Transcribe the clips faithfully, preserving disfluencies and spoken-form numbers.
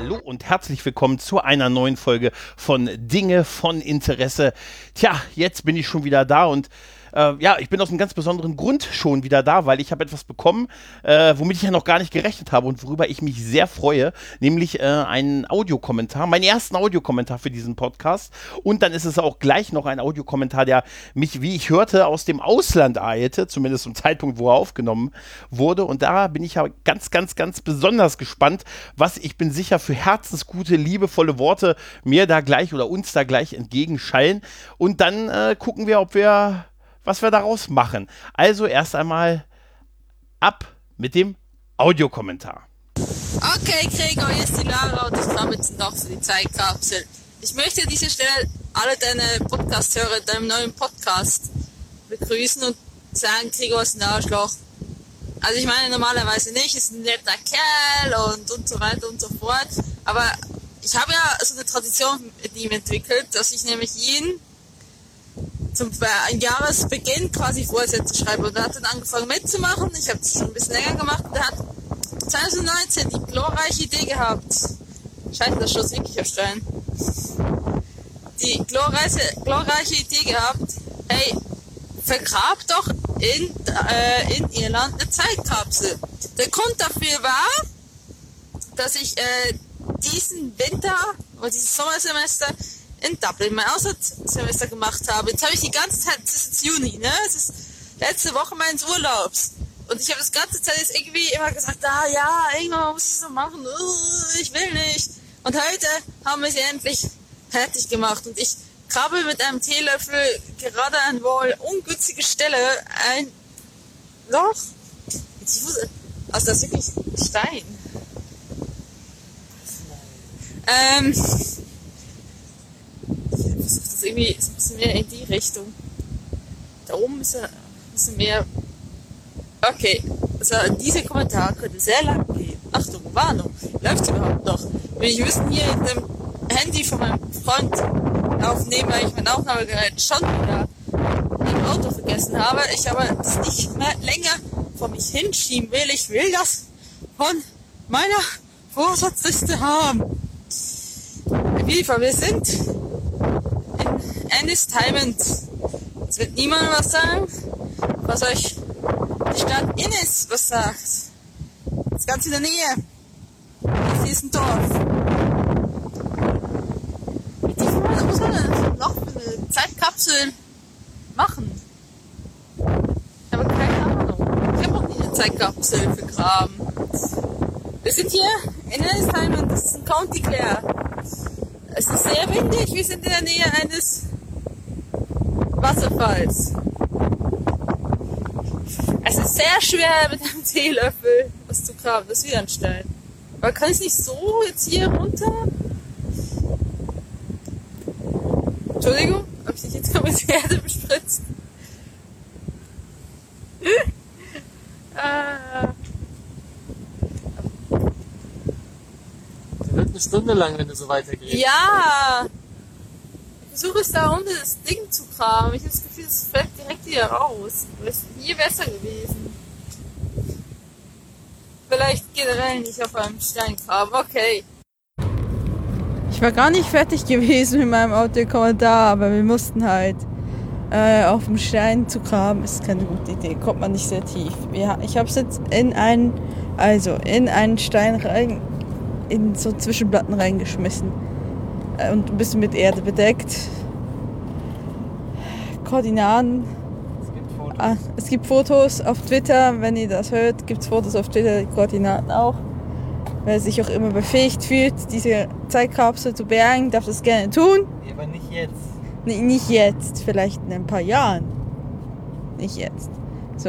Hallo und herzlich willkommen zu einer neuen Folge von Dinge von Interesse. Tja, jetzt bin ich schon wieder da und äh, ja, ich bin aus einem ganz besonderen Grund schon wieder da, weil ich habe etwas bekommen, äh, womit ich ja noch gar nicht gerechnet habe und worüber ich mich sehr freue, nämlich äh, einen Audiokommentar, meinen ersten Audiokommentar für diesen Podcast. Und dann ist es auch gleich noch ein Audiokommentar, der mich, wie ich hörte, aus dem Ausland eilte, zumindest zum Zeitpunkt, wo er aufgenommen wurde. Und da bin ich ja ganz, ganz, ganz besonders gespannt, was ich bin sicher für herzensgute, liebevolle Worte mir da gleich oder uns da gleich entgegenschallen. Und dann äh, gucken wir, ob wir, was wir daraus machen. Also erst einmal ab mit dem Audiokommentar. Okay, Gregor, hier ist die Lara und ich komme jetzt noch für die Zeitkapsel. Ich möchte an dieser Stelle alle deine Podcast-Hörer in deinem neuen Podcast begrüßen und sagen, Gregor ist ein Arschloch. Also ich meine normalerweise nicht, ist ein netter Kerl und, und so weiter und so fort. Aber ich habe ja so eine Tradition mit ihm entwickelt, dass ich nämlich ihn zum äh, Jahresbeginn quasi Vorsätze schreibe. Und er hat dann angefangen mitzumachen. Ich habe das schon ein bisschen länger gemacht. Und er hat zwanzig neunzehn die glorreiche Idee gehabt. Scheiße, das schoss wirklich auf Stein. Die glorreiche, glorreiche Idee gehabt, hey, vergrab doch in, äh, in Irland eine Zeitkapsel. Der Grund dafür war, dass ich äh, diesen Winter oder dieses Sommersemester in Dublin mein Auslandssemester gemacht habe. Jetzt habe ich die ganze Zeit, es ist jetzt Juni, ne? Es ist letzte Woche meines Urlaubs. Und ich habe das ganze Zeit jetzt irgendwie immer gesagt, ah ja, irgendwann muss ich es so machen, uh, ich will nicht. Und heute haben wir sie endlich fertig gemacht. Und ich krabbel mit einem Teelöffel gerade an wohl ungünstige Stelle ein Loch. Also das ist wirklich Stein. Ähm, ich versuche das irgendwie ein bisschen mehr in die Richtung. Da oben ist er ein bisschen mehr. Okay, also dieser Kommentar könnte sehr lang gehen. Achtung, Warnung, läuft es überhaupt noch? Wir müssen hier in dem Handy von meinem Freund aufnehmen, weil ich mein Aufnahmegerät schon wieder im Auto vergessen habe. Ich aber das nicht mehr länger vor mich hinschieben will. Ich will das von meiner Vorsatzliste haben. Auf jeden Fall, wir sind in Ennistimond. Es wird niemand was sagen, was euch die Stadt Innis was sagt. Das ist ganz in der Nähe. Hier ist ein Dorf. Mit diesem Mal muss man noch eine Zeitkapsel machen. Ich habe keine Ahnung. Ich habe noch nie eine Zeitkapsel vergraben. Wir sind hier in Ennistimond, das ist ein County Clare. Es ist sehr windig, wir sind in der Nähe eines Wasserfalls. Es ist sehr schwer mit einem Teelöffel was zu graben, das ist wieder ein Stein. Aber kann ich nicht so jetzt hier runter? Entschuldigung, habe ich dich jetzt mit Erde bespritzt? ah. Das wird eine Stunde lang, wenn du so weitergehst. Ja! Ich versuche es da unten das Ding zu graben. Ich habe das Gefühl, es fällt direkt wieder raus. Das ist hier besser gewesen. Vielleicht generell nicht auf einem Stein graben. Okay. Ich war gar nicht fertig gewesen mit meinem Audiokommentar, aber wir mussten halt äh, auf dem Stein zu graben. Ist keine gute Idee. Kommt man nicht sehr tief. Ja, ich habe es jetzt in einen, also in einen Stein rein, in so Zwischenplatten reingeschmissen. Und ein bisschen mit Erde bedeckt. Koordinaten. Es gibt Fotos. Ah, es gibt Fotos auf Twitter. Wenn ihr das hört, gibt es Fotos auf Twitter, die Koordinaten auch. Wer sich auch immer befähigt fühlt, diese Zeitkapsel zu bergen, darf das gerne tun. Aber nicht jetzt. Nee, nicht jetzt, vielleicht in ein paar Jahren. Nicht jetzt. So.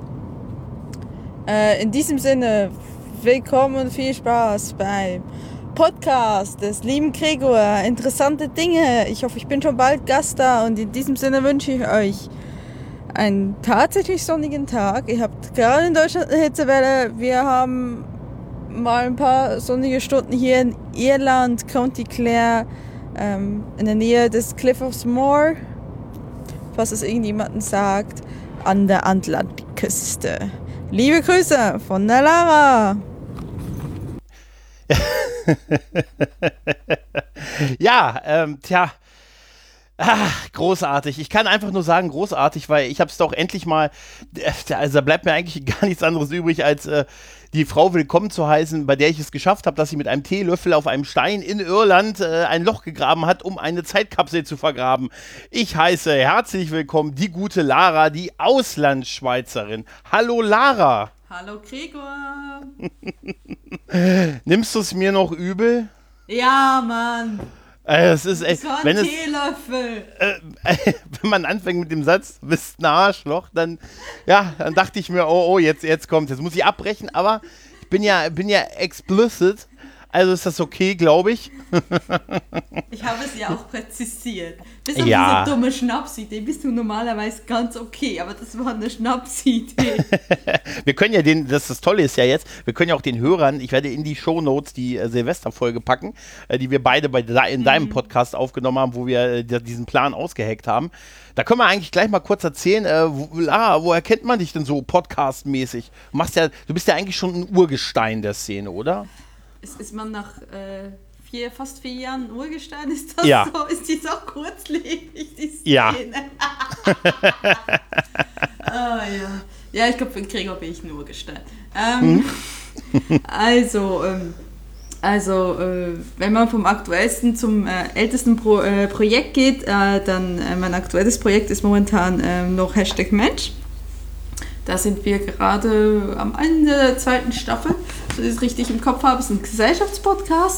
Äh, in diesem Sinne, willkommen und viel Spaß beim Podcast des lieben Gregor. Interessante Dinge. Ich hoffe, ich bin schon bald Gast da und in diesem Sinne wünsche ich euch einen tatsächlich sonnigen Tag. Ihr habt gerade in Deutschland eine Hitzewelle. Wir haben mal ein paar sonnige Stunden hier in Irland, County Clare, ähm, in der Nähe des Cliff of Moher, falls es irgendjemanden sagt, an der Atlantikküste. Liebe Grüße von der Lara. Ja, ähm, tja. Ah, großartig. Ich kann einfach nur sagen, großartig, weil ich habe es doch endlich mal, also da bleibt mir eigentlich gar nichts anderes übrig, als äh, die Frau willkommen zu heißen, bei der ich es geschafft habe, dass sie mit einem Teelöffel auf einem Stein in Irland äh, ein Loch gegraben hat, um eine Zeitkapsel zu vergraben. Ich heiße herzlich willkommen die gute Lara, die Auslandsschweizerin. Hallo Lara. Hallo Gregor. Nimmst du es mir noch übel? Ja, Mann. Äh, es ist echt, Das war ein wenn es, Teelöffel. äh, äh, wenn man anfängt mit dem Satz, du bist ein Arschloch, dann, ja, dann dachte ich mir, oh, oh, jetzt, jetzt kommt, jetzt muss ich abbrechen, aber ich bin ja, bin ja explicit, also ist das okay, glaube ich. Ich habe es ja auch präzisiert. Bis auf Ja. diese dumme Schnapsidee bist du normalerweise ganz okay, aber das war eine Schnapsidee. Wir können ja den, das, das Tolle ist ja jetzt, wir können ja auch den Hörern, ich werde in die Shownotes die äh, Silvesterfolge packen, äh, die wir beide bei de in deinem Podcast aufgenommen haben, wo wir äh, diesen Plan ausgeheckt haben. Da können wir eigentlich gleich mal kurz erzählen, äh, wo, Lara, woher kennt man dich denn so podcastmäßig? Du machst ja, du bist ja eigentlich schon ein Urgestein der Szene, oder? Ist, ist man nach äh, vier, fast vier Jahren Urgestein? Ist das Ja. so? Ist die so kurzlebig, die Szene? Ja. Ah, ja. Ja, ich glaube, für den Gregor bin ich ein Urgestein. Ähm, also, ähm, also äh, wenn man vom aktuellsten zum äh, ältesten Pro, äh, Projekt geht, äh, dann äh, mein aktuelles Projekt ist momentan äh, noch Hashtag Mensch. Da sind wir gerade am Ende der zweiten Staffel, so dass ich es richtig im Kopf habe. Es ist ein Gesellschaftspodcast,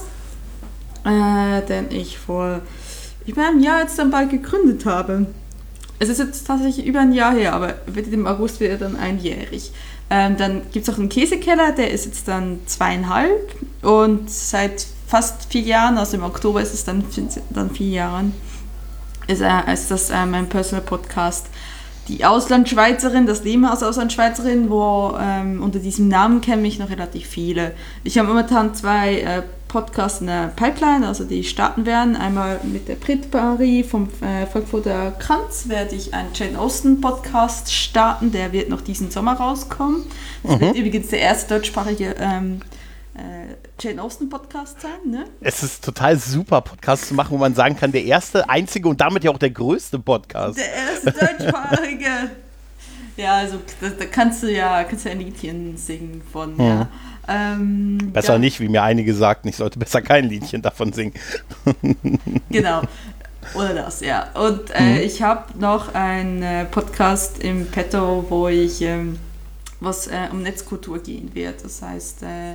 äh, den ich vor über einem Jahr jetzt dann bald gegründet habe. Es ist jetzt tatsächlich über ein Jahr her, aber wird im August wird er dann einjährig. Ähm, dann gibt es auch einen Käsekeller, der ist jetzt dann zweieinhalb und seit fast vier Jahren, also im Oktober ist es dann, dann vier Jahre, ist, äh, ist das äh, mein Personal Podcast. Die Auslandschweizerin, das Leben als Auslandschweizerin, wo ähm, unter diesem Namen kennen mich noch relativ viele. Ich habe momentan zwei äh, Podcasts in der Pipeline, also die starten werden. Einmal mit der Brit Paris vom äh, Frankfurter Kranz werde ich einen Jane Austen Podcast starten, der wird noch diesen Sommer rauskommen. Das mhm. wird übrigens der erste deutschsprachige ähm, äh, Jane Austen Podcast sein, ne? Es ist total super, Podcast zu machen, wo man sagen kann, der erste, einzige und damit ja auch der größte Podcast. Der erste deutschsprachige. Ja, also da, da kannst du ja kannst du ein Liedchen singen von, ja. ja. Ähm, besser ja. nicht, wie mir einige sagten, ich sollte besser kein Liedchen davon singen. Genau. Oder das, ja. Und äh, mhm. ich habe noch einen äh, Podcast im Petto, wo ich ähm, was äh, um Netzkultur gehen wird. Das heißt, äh,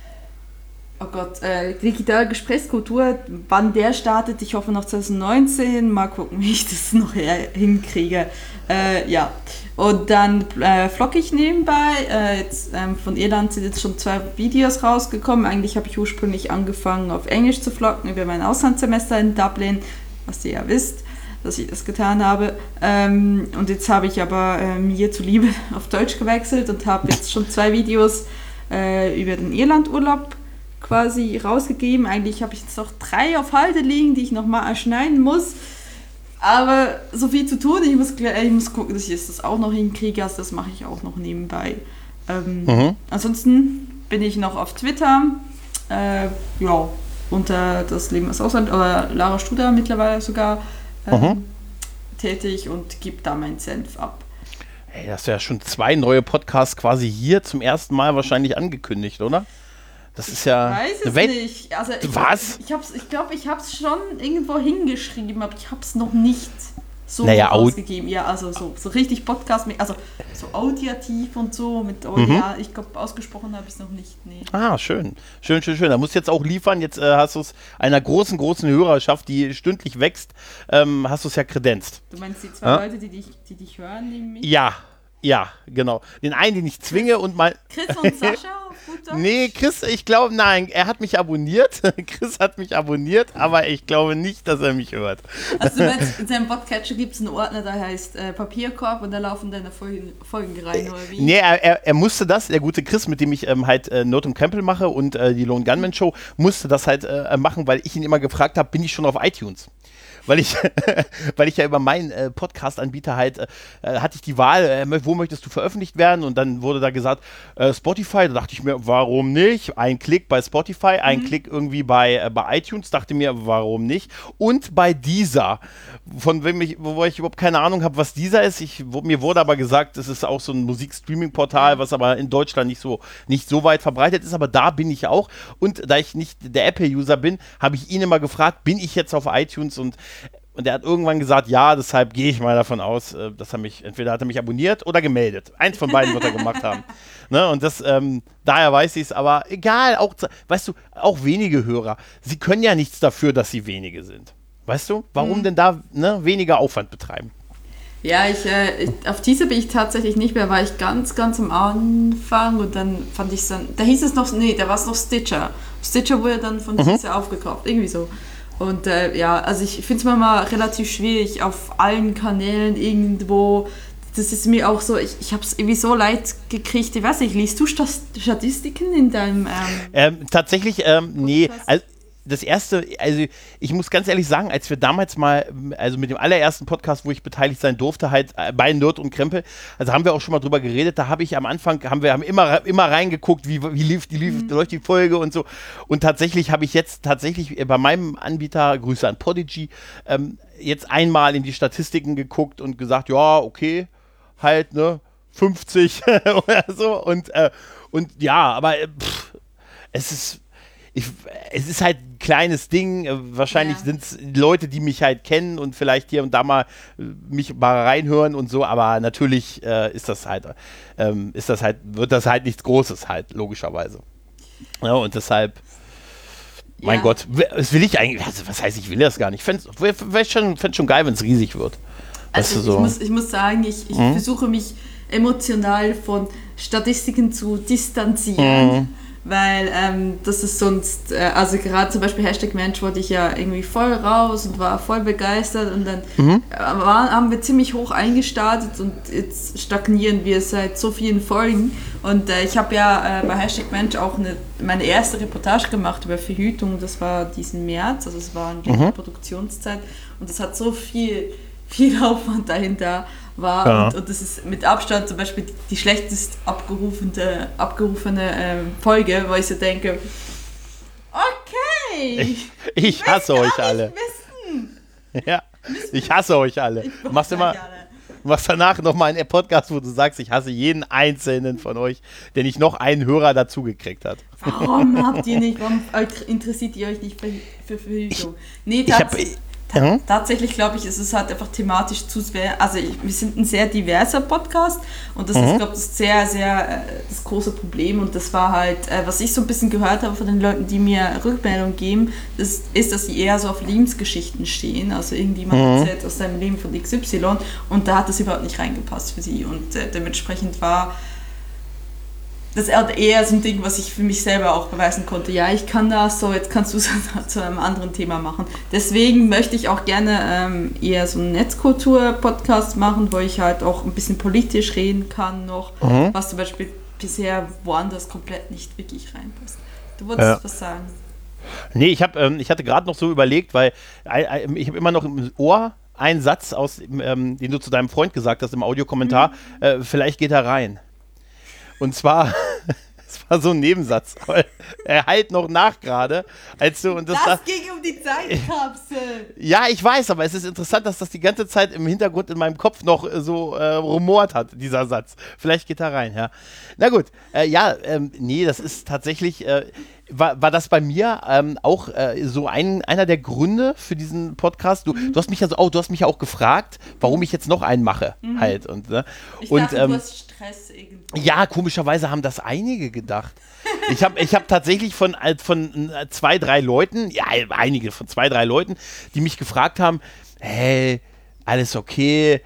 oh Gott, äh, digitale Gesprächskultur, wann der startet, ich hoffe noch zwanzig neunzehn, mal gucken, wie ich das noch hinkriege. Äh, ja, und dann äh, vlogge ich nebenbei, äh, jetzt, ähm, von Irland sind jetzt schon zwei Videos rausgekommen, eigentlich habe ich ursprünglich angefangen auf Englisch zu vloggen über mein Auslandssemester in Dublin, was ihr ja wisst, dass ich das getan habe, ähm, und jetzt habe ich aber äh, mir zuliebe auf Deutsch gewechselt und habe jetzt schon zwei Videos äh, über den Irlandurlaub quasi rausgegeben. Eigentlich habe ich jetzt noch drei auf Halde liegen, die ich nochmal erschneiden muss. Aber so viel zu tun, ich muss, ich muss gucken, dass ich das auch noch hinkriege, also das mache ich auch noch nebenbei. Ähm, mhm. Ansonsten bin ich noch auf Twitter, äh, ja, unter das Leben als Ausland, oder Lara Studer mittlerweile sogar ähm, mhm. tätig und gebe da meinen Senf ab. Hey, das ist ja schon zwei neue Podcasts quasi hier zum ersten Mal wahrscheinlich angekündigt, oder? Das ist ja. Ich weiß es Welt- nicht. Also ich, Was? Ich, ich, ich glaube, ich habe es schon irgendwo hingeschrieben, aber ich habe es noch nicht so naja, ausgegeben. Ja, also so, so richtig Podcast, mit, also so audiativ und so. Mit, oh, mhm. Ja, ich glaube, ausgesprochen habe ich es noch nicht. Nee. Ah, schön. Schön, schön, schön. Da musst du jetzt auch liefern. Jetzt äh, hast du es einer großen, großen Hörerschaft, die stündlich wächst, ähm, hast du es ja kredenzt. Du meinst die zwei ja? Leute, die dich, die dich hören, neben mich? Ja. Ja, genau. Den einen, den ich zwinge und mal. Chris und Sascha? Gut Deutsch? Nee, Chris, ich glaube, nein, er hat mich abonniert. Chris hat mich abonniert, aber ich glaube nicht, dass er mich hört. Also, du meinst, in seinem Podcatcher gibt es einen Ordner, der heißt äh, Papierkorb und da laufen deine Folgen, Folgen rein, oder wie? Nee, er, er, er musste das, der gute Chris, mit dem ich ähm, halt äh, Not und Krempel mache und äh, die Lone Gunman Show, musste das halt äh, machen, weil ich ihn immer gefragt habe, bin ich schon auf iTunes? weil ich, weil ich ja über meinen äh, Podcast-Anbieter halt, äh, hatte ich die Wahl, äh, wo möchtest du veröffentlicht werden? Und dann wurde da gesagt, äh, Spotify. Da dachte ich mir, warum nicht? Ein Klick bei Spotify, ein mhm. Klick irgendwie bei, äh, bei iTunes. Dachte mir, warum nicht? Und bei Deezer, von wem ich, wo ich überhaupt keine Ahnung habe, was Deezer ist. Ich, wo, mir wurde aber gesagt, es ist auch so ein Musikstreaming-Portal, was aber in Deutschland nicht so, nicht so weit verbreitet ist. Aber da bin ich auch. Und da ich nicht der Apple-User bin, habe ich ihn immer gefragt, bin ich jetzt auf iTunes? Und, und er hat irgendwann gesagt, ja, deshalb gehe ich mal davon aus, äh, dass er mich, entweder hat er mich abonniert oder gemeldet. Eins von beiden wird er gemacht haben. Ne? Und das, ähm, daher weiß ich es, aber egal, auch, weißt du, auch wenige Hörer, sie können ja nichts dafür, dass sie wenige sind. Weißt du, warum mhm. denn da ne, weniger Aufwand betreiben? Ja, ich, äh, ich, auf diese bin ich tatsächlich nicht mehr, war ich ganz, ganz am Anfang und dann fand ich es dann, da hieß es noch, nee, da war es noch Stitcher. Stitcher wurde dann von mhm. Deezer aufgekauft, irgendwie so. Und äh, ja, also ich finde es manchmal relativ schwierig, auf allen Kanälen irgendwo, das ist mir auch so, ich, ich habe es irgendwie so leid gekriegt, ich weiß nicht, liest du Statistiken in deinem ähm, ähm, tatsächlich, ähm, nee, also das erste, also ich muss ganz ehrlich sagen, als wir damals mal, also mit dem allerersten Podcast, wo ich beteiligt sein durfte, halt bei Nerd und Krempel, also haben wir auch schon mal drüber geredet, da habe ich am Anfang, haben wir haben immer, immer reingeguckt, wie, wie lief, die lief, mhm. läuft die Folge und so. Und tatsächlich habe ich jetzt tatsächlich bei meinem Anbieter, Grüße an Podigy, ähm, jetzt einmal in die Statistiken geguckt und gesagt, ja, okay, halt, ne, fünfzig oder so. Und, äh, und ja, aber pff, es ist Ich, es ist halt ein kleines Ding, wahrscheinlich ja. sind es Leute, die mich halt kennen und vielleicht hier und da mal mich mal reinhören und so, aber natürlich äh, ist das halt, ähm, ist das halt, wird das halt nichts Großes halt, logischerweise. Ja, und deshalb, mein ja. Gott, das will ich eigentlich, also was heißt, ich will das gar nicht, ich fände es schon, schon geil, wenn es riesig wird. Also ich, so. ich, muss, ich muss sagen, ich, ich hm? versuche mich emotional von Statistiken zu distanzieren. Hm. Weil ähm, das ist sonst, äh, also gerade zum Beispiel Hashtag Mensch wollte ich ja irgendwie voll raus und war voll begeistert und dann mhm. äh, war, haben wir ziemlich hoch eingestartet und jetzt stagnieren wir seit so vielen Folgen und äh, ich habe ja äh, bei Hashtag Mensch auch eine, meine erste Reportage gemacht über Verhütung, das war diesen März, also es war eine mhm. Produktionszeit und das hat so viel, viel Aufwand dahinter war ja. und, und das ist mit Abstand zum Beispiel die, die schlechtest abgerufene, abgerufene ähm, Folge, wo ich so denke, okay, ich, ich hasse euch alle. Ja, ich hasse euch alle. Du machst immer, du machst danach nochmal einen Podcast, wo du sagst, ich hasse jeden einzelnen von euch, der nicht noch einen Hörer dazugekriegt hat. Warum habt ihr nicht, warum interessiert ihr euch nicht für, für Verhütung? Nee, tatsächlich. Ta- mhm. Tatsächlich glaube ich, ist es halt einfach thematisch zu sehr, also ich, wir sind ein sehr diverser Podcast und das mhm. ist, glaube ich, das sehr, sehr äh, das große Problem und das war halt, äh, was ich so ein bisschen gehört habe von den Leuten, die mir Rückmeldung geben, das ist, dass sie eher so auf Lebensgeschichten stehen, also irgendjemand mhm. erzählt aus seinem Leben von X Y und da hat das überhaupt nicht reingepasst für sie und äh, dementsprechend war das ist eher so ein Ding, was ich für mich selber auch beweisen konnte. Ja, ich kann das, so jetzt kannst du es zu einem anderen Thema machen. Deswegen möchte ich auch gerne ähm, eher so einen Netzkultur-Podcast machen, wo ich halt auch ein bisschen politisch reden kann noch, mhm. was zum Beispiel bisher woanders komplett nicht wirklich reinpasst. Du wolltest ja. was sagen? Nee, ich, hab, ähm, ich hatte gerade noch so überlegt, weil äh, ich habe immer noch im Ohr einen Satz, aus, ähm, den du zu deinem Freund gesagt hast im Audiokommentar, mhm. äh, vielleicht geht er rein. Und zwar, es war so ein Nebensatz, aber er halt noch nach gerade, als du und das. Das ging um die Zeitkapsel. Ja, ich weiß, aber es ist interessant, dass das die ganze Zeit im Hintergrund in meinem Kopf noch so äh, rumort hat, dieser Satz. Vielleicht geht er rein, ja. Na gut, äh, ja, ähm, nee, das ist tatsächlich. Äh, War, war das bei mir ähm, auch äh, so ein, einer der Gründe für diesen Podcast? Du, mhm. du hast mich ja so, oh, du hast mich ja auch gefragt, warum ich jetzt noch einen mache, mhm. halt und ne? Ich und dachte, ähm, du hast Stress irgendwo. Ja, komischerweise haben das einige gedacht. Ich habe ich hab tatsächlich von, von zwei, drei Leuten, ja, einige von zwei, drei Leuten, die mich gefragt haben, hey, alles okay,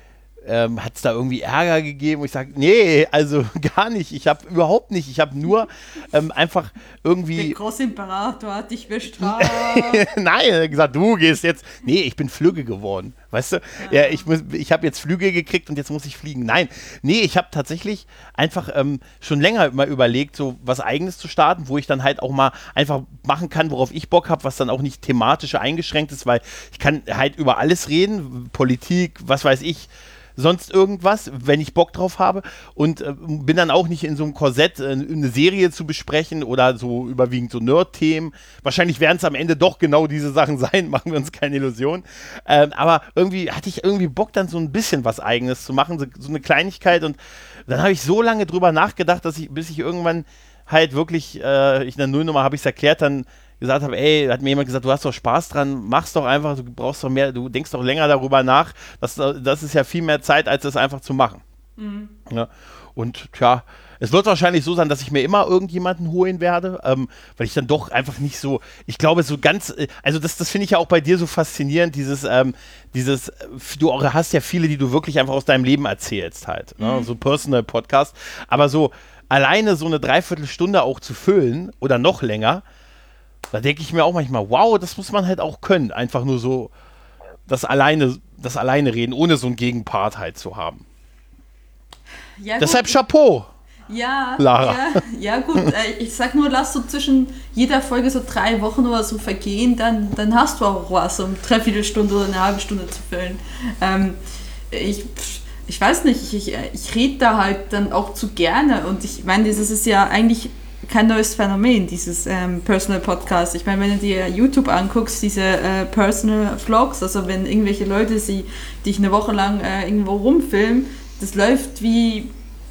ähm, hat es da irgendwie Ärger gegeben? Und ich sage, nee, also gar nicht. Ich habe überhaupt nicht. Ich habe nur ähm, einfach irgendwie... Der Großimperator hat dich bestraft. Nein, er hat gesagt, du gehst jetzt... Nee, ich bin Flügge geworden, weißt du? Ja, ja ich muss, ich habe jetzt Flügel gekriegt und jetzt muss ich fliegen. Nein, nee, ich habe tatsächlich einfach ähm, schon länger mal überlegt, so was Eigenes zu starten, wo ich dann halt auch mal einfach machen kann, worauf ich Bock habe, was dann auch nicht thematisch eingeschränkt ist, weil ich kann halt über alles reden, Politik, was weiß ich, sonst irgendwas, wenn ich Bock drauf habe und äh, bin dann auch nicht in so einem Korsett, äh, eine Serie zu besprechen oder so überwiegend so Nerd-Themen. Wahrscheinlich werden es am Ende doch genau diese Sachen sein, machen wir uns keine Illusion. Ähm, aber irgendwie hatte ich irgendwie Bock, dann so ein bisschen was Eigenes zu machen, so, so eine Kleinigkeit und dann habe ich so lange drüber nachgedacht, dass ich, bis ich irgendwann halt wirklich, äh, ich in der Nullnummer habe ich es erklärt, dann gesagt habe, ey, hat mir jemand gesagt, du hast doch Spaß dran, mach's doch einfach, du brauchst doch mehr, du denkst doch länger darüber nach, das, das ist ja viel mehr Zeit, als das einfach zu machen. Mhm. Ja, und tja, es wird wahrscheinlich so sein, dass ich mir immer irgendjemanden holen werde, ähm, weil ich dann doch einfach nicht so, ich glaube so ganz, also das, das finde ich ja auch bei dir so faszinierend, dieses, ähm, dieses, du hast ja viele, die du wirklich einfach aus deinem Leben erzählst halt, ne? Mhm. So Personal Podcast, aber so alleine so eine Dreiviertelstunde auch zu füllen oder noch länger, da denke ich mir auch manchmal, wow, das muss man halt auch können. Einfach nur so das alleine, das alleine reden, ohne so einen Gegenpart halt zu haben. Ja, deshalb Chapeau, ja, Lara. Ja, ja gut, ich sag nur, lass so zwischen jeder Folge so drei Wochen oder so vergehen, dann, dann hast du auch was, um eine Dreiviertelstunde oder eine halbe Stunde zu füllen. Ähm, ich, ich weiß nicht, ich, ich rede da halt dann auch zu gerne und ich meine, das ist ja eigentlich kein neues Phänomen, dieses ähm, Personal Podcast. Ich meine, wenn du dir YouTube anguckst, diese äh, Personal Vlogs, also wenn irgendwelche Leute sie dich eine Woche lang äh, irgendwo rumfilmen, das läuft wie,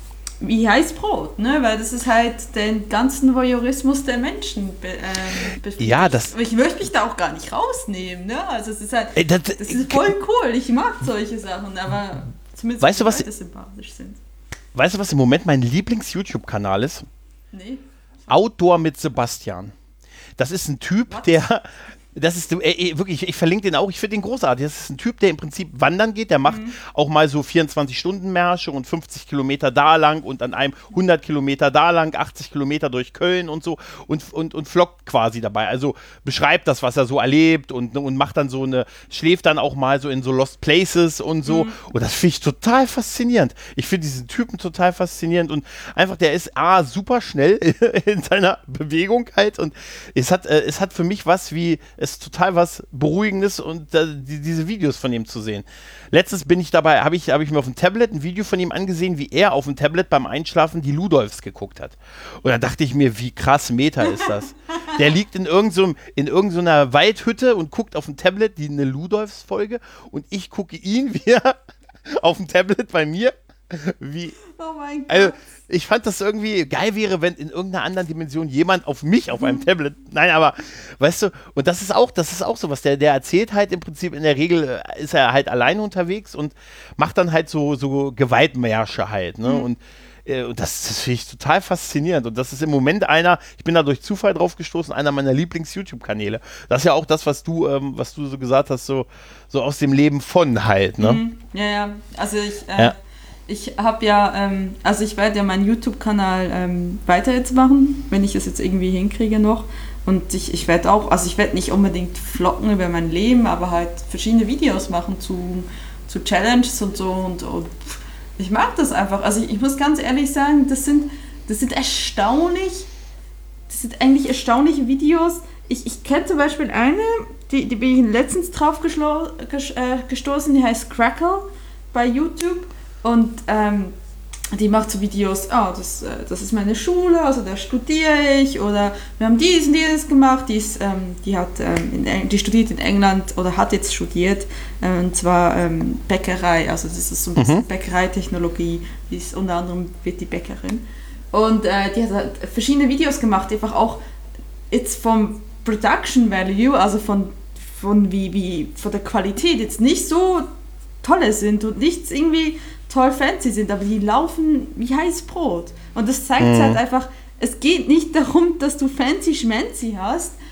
wie heiß Brot, ne? Weil das ist halt den ganzen Voyeurismus der Menschen be- ähm, ja, das... Ich möchte mich da auch gar nicht rausnehmen, ne? Also es ist halt, Ey, das, das ist voll cool, ich mag solche Sachen, aber zumindest weißt du, was, Leute sympathisch sind. Weißt du, was im Moment mein Lieblings-YouTube-Kanal ist? Nee. Outdoor mit Sebastian. Das ist ein Typ, What? der, das ist, ey, wirklich, ich verlinke den auch, ich finde den großartig. Das ist ein Typ, der im Prinzip wandern geht, der macht mhm. auch mal so vierundzwanzig-Stunden-Märsche und fünfzig Kilometer da lang und an einem hundert Kilometer da lang, achtzig Kilometer durch Köln und so und, und, und vloggt quasi dabei. Also beschreibt das, was er so erlebt und, und macht dann so eine, schläft dann auch mal so in so Lost Places und so. Mhm. Und das finde ich total faszinierend. Ich finde diesen Typen total faszinierend und einfach, der ist A, super schnell in seiner Bewegung halt und es hat, äh, es hat für mich was wie, es ist total was Beruhigendes und äh, die, diese Videos von ihm zu sehen. Letztens bin ich dabei, habe ich, hab ich mir auf dem Tablet ein Video von ihm angesehen, wie er auf dem Tablet beim Einschlafen die Ludolfs geguckt hat. Und dann dachte ich mir, wie krass Meta ist das? Der liegt in irgendeiner in irgend so Waldhütte und guckt auf dem Tablet die eine Ludolfs-Folge und ich gucke ihn, wie er auf dem Tablet bei mir wie, oh mein Gott. Also, ich fand das irgendwie geil wäre, wenn in irgendeiner anderen Dimension jemand auf mich auf einem Tablet, nein, aber, weißt du, und das ist auch, das ist auch sowas, der, der erzählt halt im Prinzip, in der Regel ist er halt alleine unterwegs und macht dann halt so, so Gewaltmärsche halt, ne, mhm. und äh, und das, das finde ich total faszinierend und das ist im Moment einer, ich bin da durch Zufall drauf gestoßen, einer meiner Lieblings-YouTube-Kanäle. Das ist ja auch das, was du, ähm, was du so gesagt hast, so, so aus dem Leben von halt, ne. Mhm. Ja, ja, also ich, äh, ja. Ich habe ja, ähm, also ich werde ja meinen YouTube-Kanal ähm, weiter jetzt machen, wenn ich es jetzt irgendwie hinkriege noch. Und ich, ich werde auch, also ich werde nicht unbedingt vloggen über mein Leben, aber halt verschiedene Videos machen zu, zu Challenges und so. Und, und ich mag das einfach. Also ich, ich muss ganz ehrlich sagen, das sind, das sind erstaunlich, das sind eigentlich erstaunliche Videos. Ich, ich kenne zum Beispiel eine, die, die bin ich letztens drauf geschlo- ges- äh, gestoßen, die heißt Crackle bei YouTube. Und ähm, die macht so Videos, oh, das, äh, das ist meine Schule, also da studiere ich oder wir haben dies und dieses gemacht, die, ist, ähm, die, hat, ähm, in Eng- die studiert in England oder hat jetzt studiert, äh, und zwar ähm, Bäckerei, also das ist so ein bisschen mhm. Bäckereitechnologie, die ist unter anderem wird die Bäckerin. Und äh, die hat halt verschiedene Videos gemacht, die einfach auch jetzt vom Production Value, also von, von, wie, wie, von der Qualität jetzt nicht so tolle sind und nichts irgendwie toll fancy sind, aber die laufen wie heiß Brot. Und das zeigt mhm. halt einfach, es geht nicht darum, dass du fancy schmancy hast,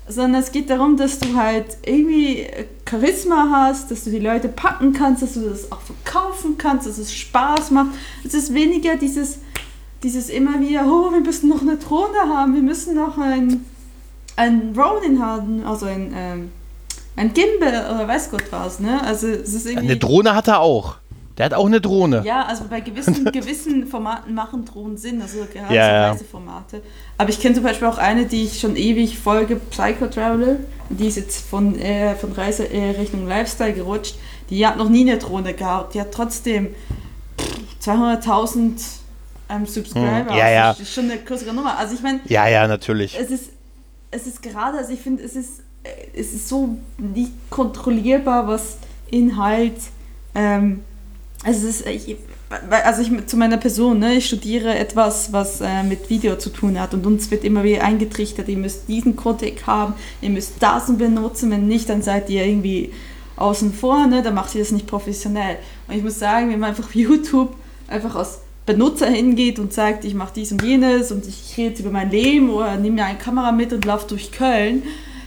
sondern es geht darum, dass du halt irgendwie Charisma hast, dass du die Leute packen kannst, dass du das auch verkaufen kannst, dass es Spaß macht. Es ist weniger dieses, dieses immer wieder, oh, wir müssen noch eine Drohne haben, wir müssen noch ein, ein Ronin haben, also ein, ähm, ein Gimbal oder weiß Gott was, ne? Also es ist irgendwie... Eine Drohne hat er auch. Der hat auch eine Drohne. Ja, also bei gewissen, gewissen Formaten machen Drohnen Sinn, also gerade ja, so ja. Reiseformate. Aber ich kenne zum Beispiel auch eine, die ich schon ewig folge, Psycho Traveler. Die ist jetzt von, äh, von Reise äh, Richtung Lifestyle gerutscht. Die hat noch nie eine Drohne gehabt. Die hat trotzdem zweihunderttausend ähm, Subscriber. Hm, ja, ja. Das ist schon eine größere Nummer. Also ich meine... Ja, ja, natürlich. Es ist, es ist gerade, also ich finde, es ist, es ist so nicht kontrollierbar, was Inhalt... Ähm, Also, es ist, ich, also ich zu meiner Person, ne, ich studiere etwas, was äh, mit Video zu tun hat und uns wird immer wieder eingetrichtert, ihr müsst diesen Codec haben, ihr müsst das benutzen, wenn nicht, dann seid ihr irgendwie außen vor, ne, dann macht ihr das nicht professionell. Und ich muss sagen, wenn man einfach auf YouTube einfach als Benutzer hingeht und sagt, ich mache dies und jenes und ich rede jetzt über mein Leben oder nehme mir eine Kamera mit und laufe durch Köln,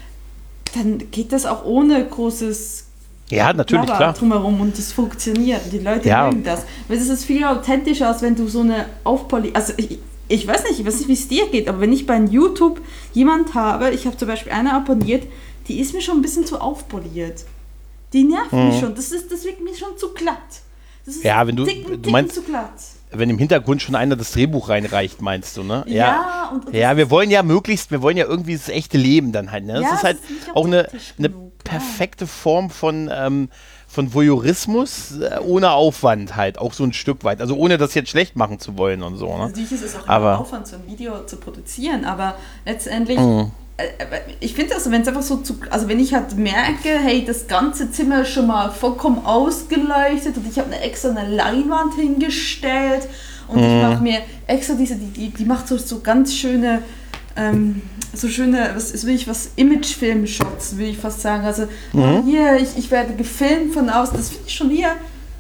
dann geht das auch ohne großes Ja, natürlich, klar. drumherum und das funktioniert und die Leute ja. mögen das. Weil es ist viel authentischer, als wenn du so eine Aufpoli... Also ich, ich weiß nicht, ich weiß nicht, wie es dir geht, aber wenn ich bei YouTube jemand habe, ich habe zum Beispiel eine abonniert, die ist mir schon ein bisschen zu aufpoliert. Die nervt mhm. mich schon. Das ist, das wirkt mir schon zu glatt. Das ist ja, wenn du, dicken, du meinst, zu glatt. Wenn im Hintergrund schon einer das Drehbuch reinreicht, meinst du, ne? Ja, ja, und, und ja, wir wollen ja möglichst, wir wollen ja irgendwie das echte Leben dann halt. Ne? Das ja, ist halt ist auch eine, eine genug, perfekte Form von, ähm, von Voyeurismus äh, ohne Aufwand halt, auch so ein Stück weit. Also ohne das jetzt schlecht machen zu wollen und so. Ne? Natürlich ist es auch aber, immer Aufwand, so ein Video zu produzieren, aber letztendlich, mhm. äh, ich finde das, wenn es einfach so zu, also wenn ich halt merke, hey, das ganze Zimmer ist schon mal vollkommen ausgeleuchtet und ich habe eine extra eine Leinwand hingestellt und mhm. ich mache mir extra diese, die, die, die macht so, so ganz schöne, ähm, so schöne, was ist will ich was, Imagefilm-Shots, will ich fast sagen. Also mhm. hier, ich, ich werde gefilmt von außen, das finde ich schon hier,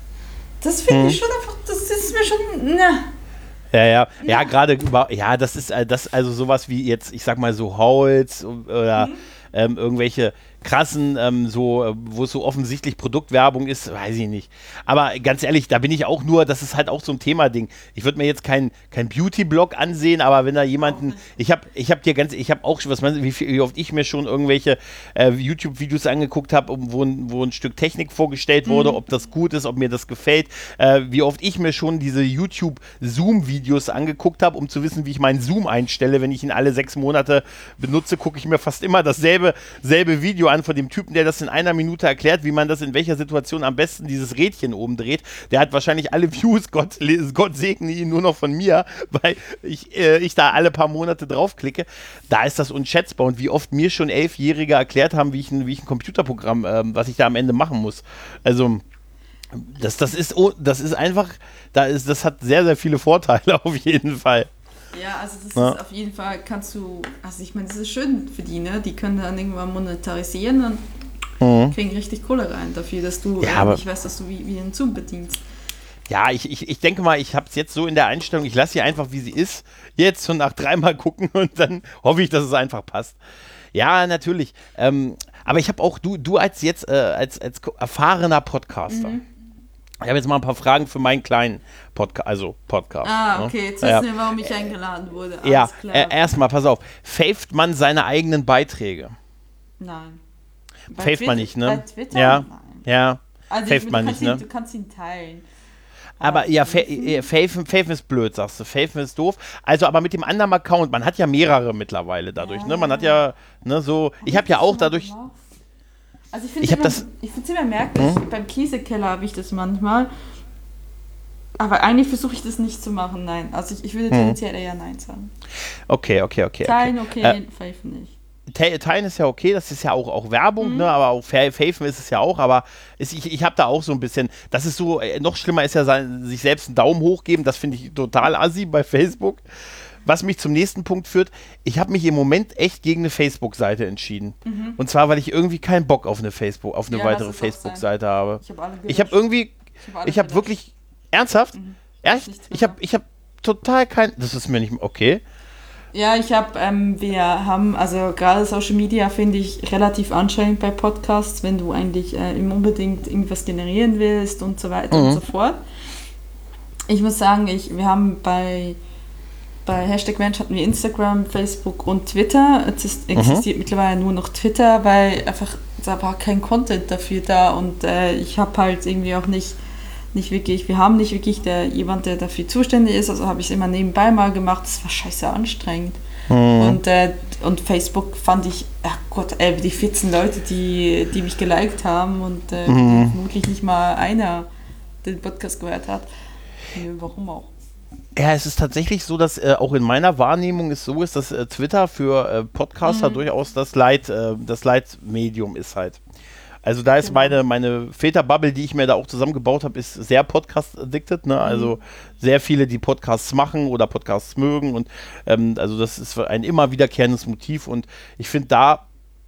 das finde mhm. ich schon einfach, das ist mir schon, ne. Ja, ja, ja, gerade über, ja, das ist äh, das also sowas wie jetzt, ich sag mal so Hauls oder mhm. ähm, irgendwelche krassen, ähm, so, wo es so offensichtlich Produktwerbung ist, weiß ich nicht. Aber ganz ehrlich, da bin ich auch nur, das ist halt auch so ein Thema-Ding. Ich würde mir jetzt kein, kein Beauty-Blog ansehen, aber wenn da jemanden, ich habe ich hab dir ganz, ich habe auch, was meinst du, wie, viel, wie oft ich mir schon irgendwelche äh, YouTube-Videos angeguckt habe, wo, wo ein Stück Technik vorgestellt wurde, mhm. ob das gut ist, ob mir das gefällt, äh, wie oft ich mir schon diese YouTube-Zoom-Videos angeguckt habe, um zu wissen, wie ich meinen Zoom einstelle. Wenn ich ihn alle sechs Monate benutze, gucke ich mir fast immer dasselbe selbe Video an von dem Typen, der das in einer Minute erklärt, wie man das in welcher Situation am besten dieses Rädchen oben dreht. Der hat wahrscheinlich alle Views, Gott, Gott segne ihn, nur noch von mir, weil ich, äh, ich da alle paar Monate draufklicke. Da ist das unschätzbar und wie oft mir schon Elfjährige erklärt haben, wie ich ein, wie ich ein Computerprogramm, ähm, was ich da am Ende machen muss. Also das, das, ist, das ist einfach, da ist, das hat sehr, sehr viele Vorteile auf jeden Fall. Ja, also das ja. ist auf jeden Fall, kannst du, also ich meine, das ist schön für die, ne? Die können dann irgendwann monetarisieren und mhm. kriegen richtig Kohle rein dafür, dass du, ja, äh, ich weiß, dass du wie, wie einen Zoom bedienst. Ja, ich, ich, ich denke mal, ich habe es jetzt so in der Einstellung, ich lasse sie einfach, wie sie ist, jetzt und nach dreimal gucken und dann hoffe ich, dass es einfach passt. Ja, natürlich. Ähm, aber ich habe auch, du, du als jetzt, äh, als, als erfahrener Podcaster, mhm. ich habe jetzt mal ein paar Fragen für meinen kleinen Podca- also Podcast. Ah, okay, jetzt ja. wissen wir, warum ich eingeladen wurde. Alles ja, klar. Äh, erstmal, pass auf, faved man seine eigenen Beiträge? Nein. Faved man nicht, ne? Bei Twitter? Ja, Nein. ja, also faved ich, man nicht, ihn, ne? Du kannst ihn teilen. Aber ja, Faven fa- ist blöd, sagst du. Faven ist doof. Also, aber mit dem anderen Account, man hat ja mehrere mittlerweile dadurch, ja, ne? Man hat ja, ne, so, ich habe ja auch dadurch... Gemacht? Also ich finde es immer, immer merkwürdig, hm? Beim Käsekeller habe ich das manchmal, aber eigentlich versuche ich das nicht zu machen, nein. Also ich, ich würde tendenziell hm. eher nein sagen. Okay, okay, okay. Teilen okay, okay. Äh, Faven nicht. Teilen ist ja okay, das ist ja auch, auch Werbung, mhm. ne, aber auch Faven ist es ja auch, aber ist, ich, ich habe da auch so ein bisschen, das ist so, noch schlimmer ist ja sein, sich selbst einen Daumen hoch geben, das finde ich total assi bei Facebook. Was mich zum nächsten Punkt führt, ich habe mich im Moment echt gegen eine Facebook-Seite entschieden. Mhm. Und zwar, weil ich irgendwie keinen Bock auf eine Facebook, auf eine ja, weitere Facebook-Seite habe. Ich habe hab irgendwie, ich habe hab wirklich, ernsthaft? Mhm. Echt? Ich habe ich hab total kein, das ist mir nicht, okay. Ja, ich habe, ähm, wir haben, also gerade Social Media finde ich relativ anstrengend bei Podcasts, wenn du eigentlich äh, immer unbedingt irgendwas generieren willst und so weiter Mhm. und so fort. Ich muss sagen, ich, wir haben bei, bei Hashtag Mensch hatten wir Instagram, Facebook und Twitter. Jetzt ist, existiert mittlerweile nur noch Twitter, weil einfach da war kein Content dafür da und äh, ich habe halt irgendwie auch nicht nicht wirklich, wir haben nicht wirklich der, jemand, der dafür zuständig ist, also habe ich es immer nebenbei mal gemacht, das war scheiße anstrengend. Mhm. Und, äh, und Facebook fand ich, ach Gott, ey, die vierzehn Leute, die, die mich geliked haben und äh, mhm. vermutlich nicht mal einer den Podcast gehört hat. Warum auch? Ja, es ist tatsächlich so, dass äh, auch in meiner Wahrnehmung es so ist, dass äh, Twitter für äh, Podcaster mhm. durchaus das Leit, äh, das Leitmedium ist halt. Also da ist genau. meine, meine Väterbubble, die ich mir da auch zusammengebaut habe, ist sehr Podcast-addicted, ne? Also mhm. sehr viele, die Podcasts machen oder Podcasts mögen und ähm, also das ist ein immer wiederkehrendes Motiv und ich finde da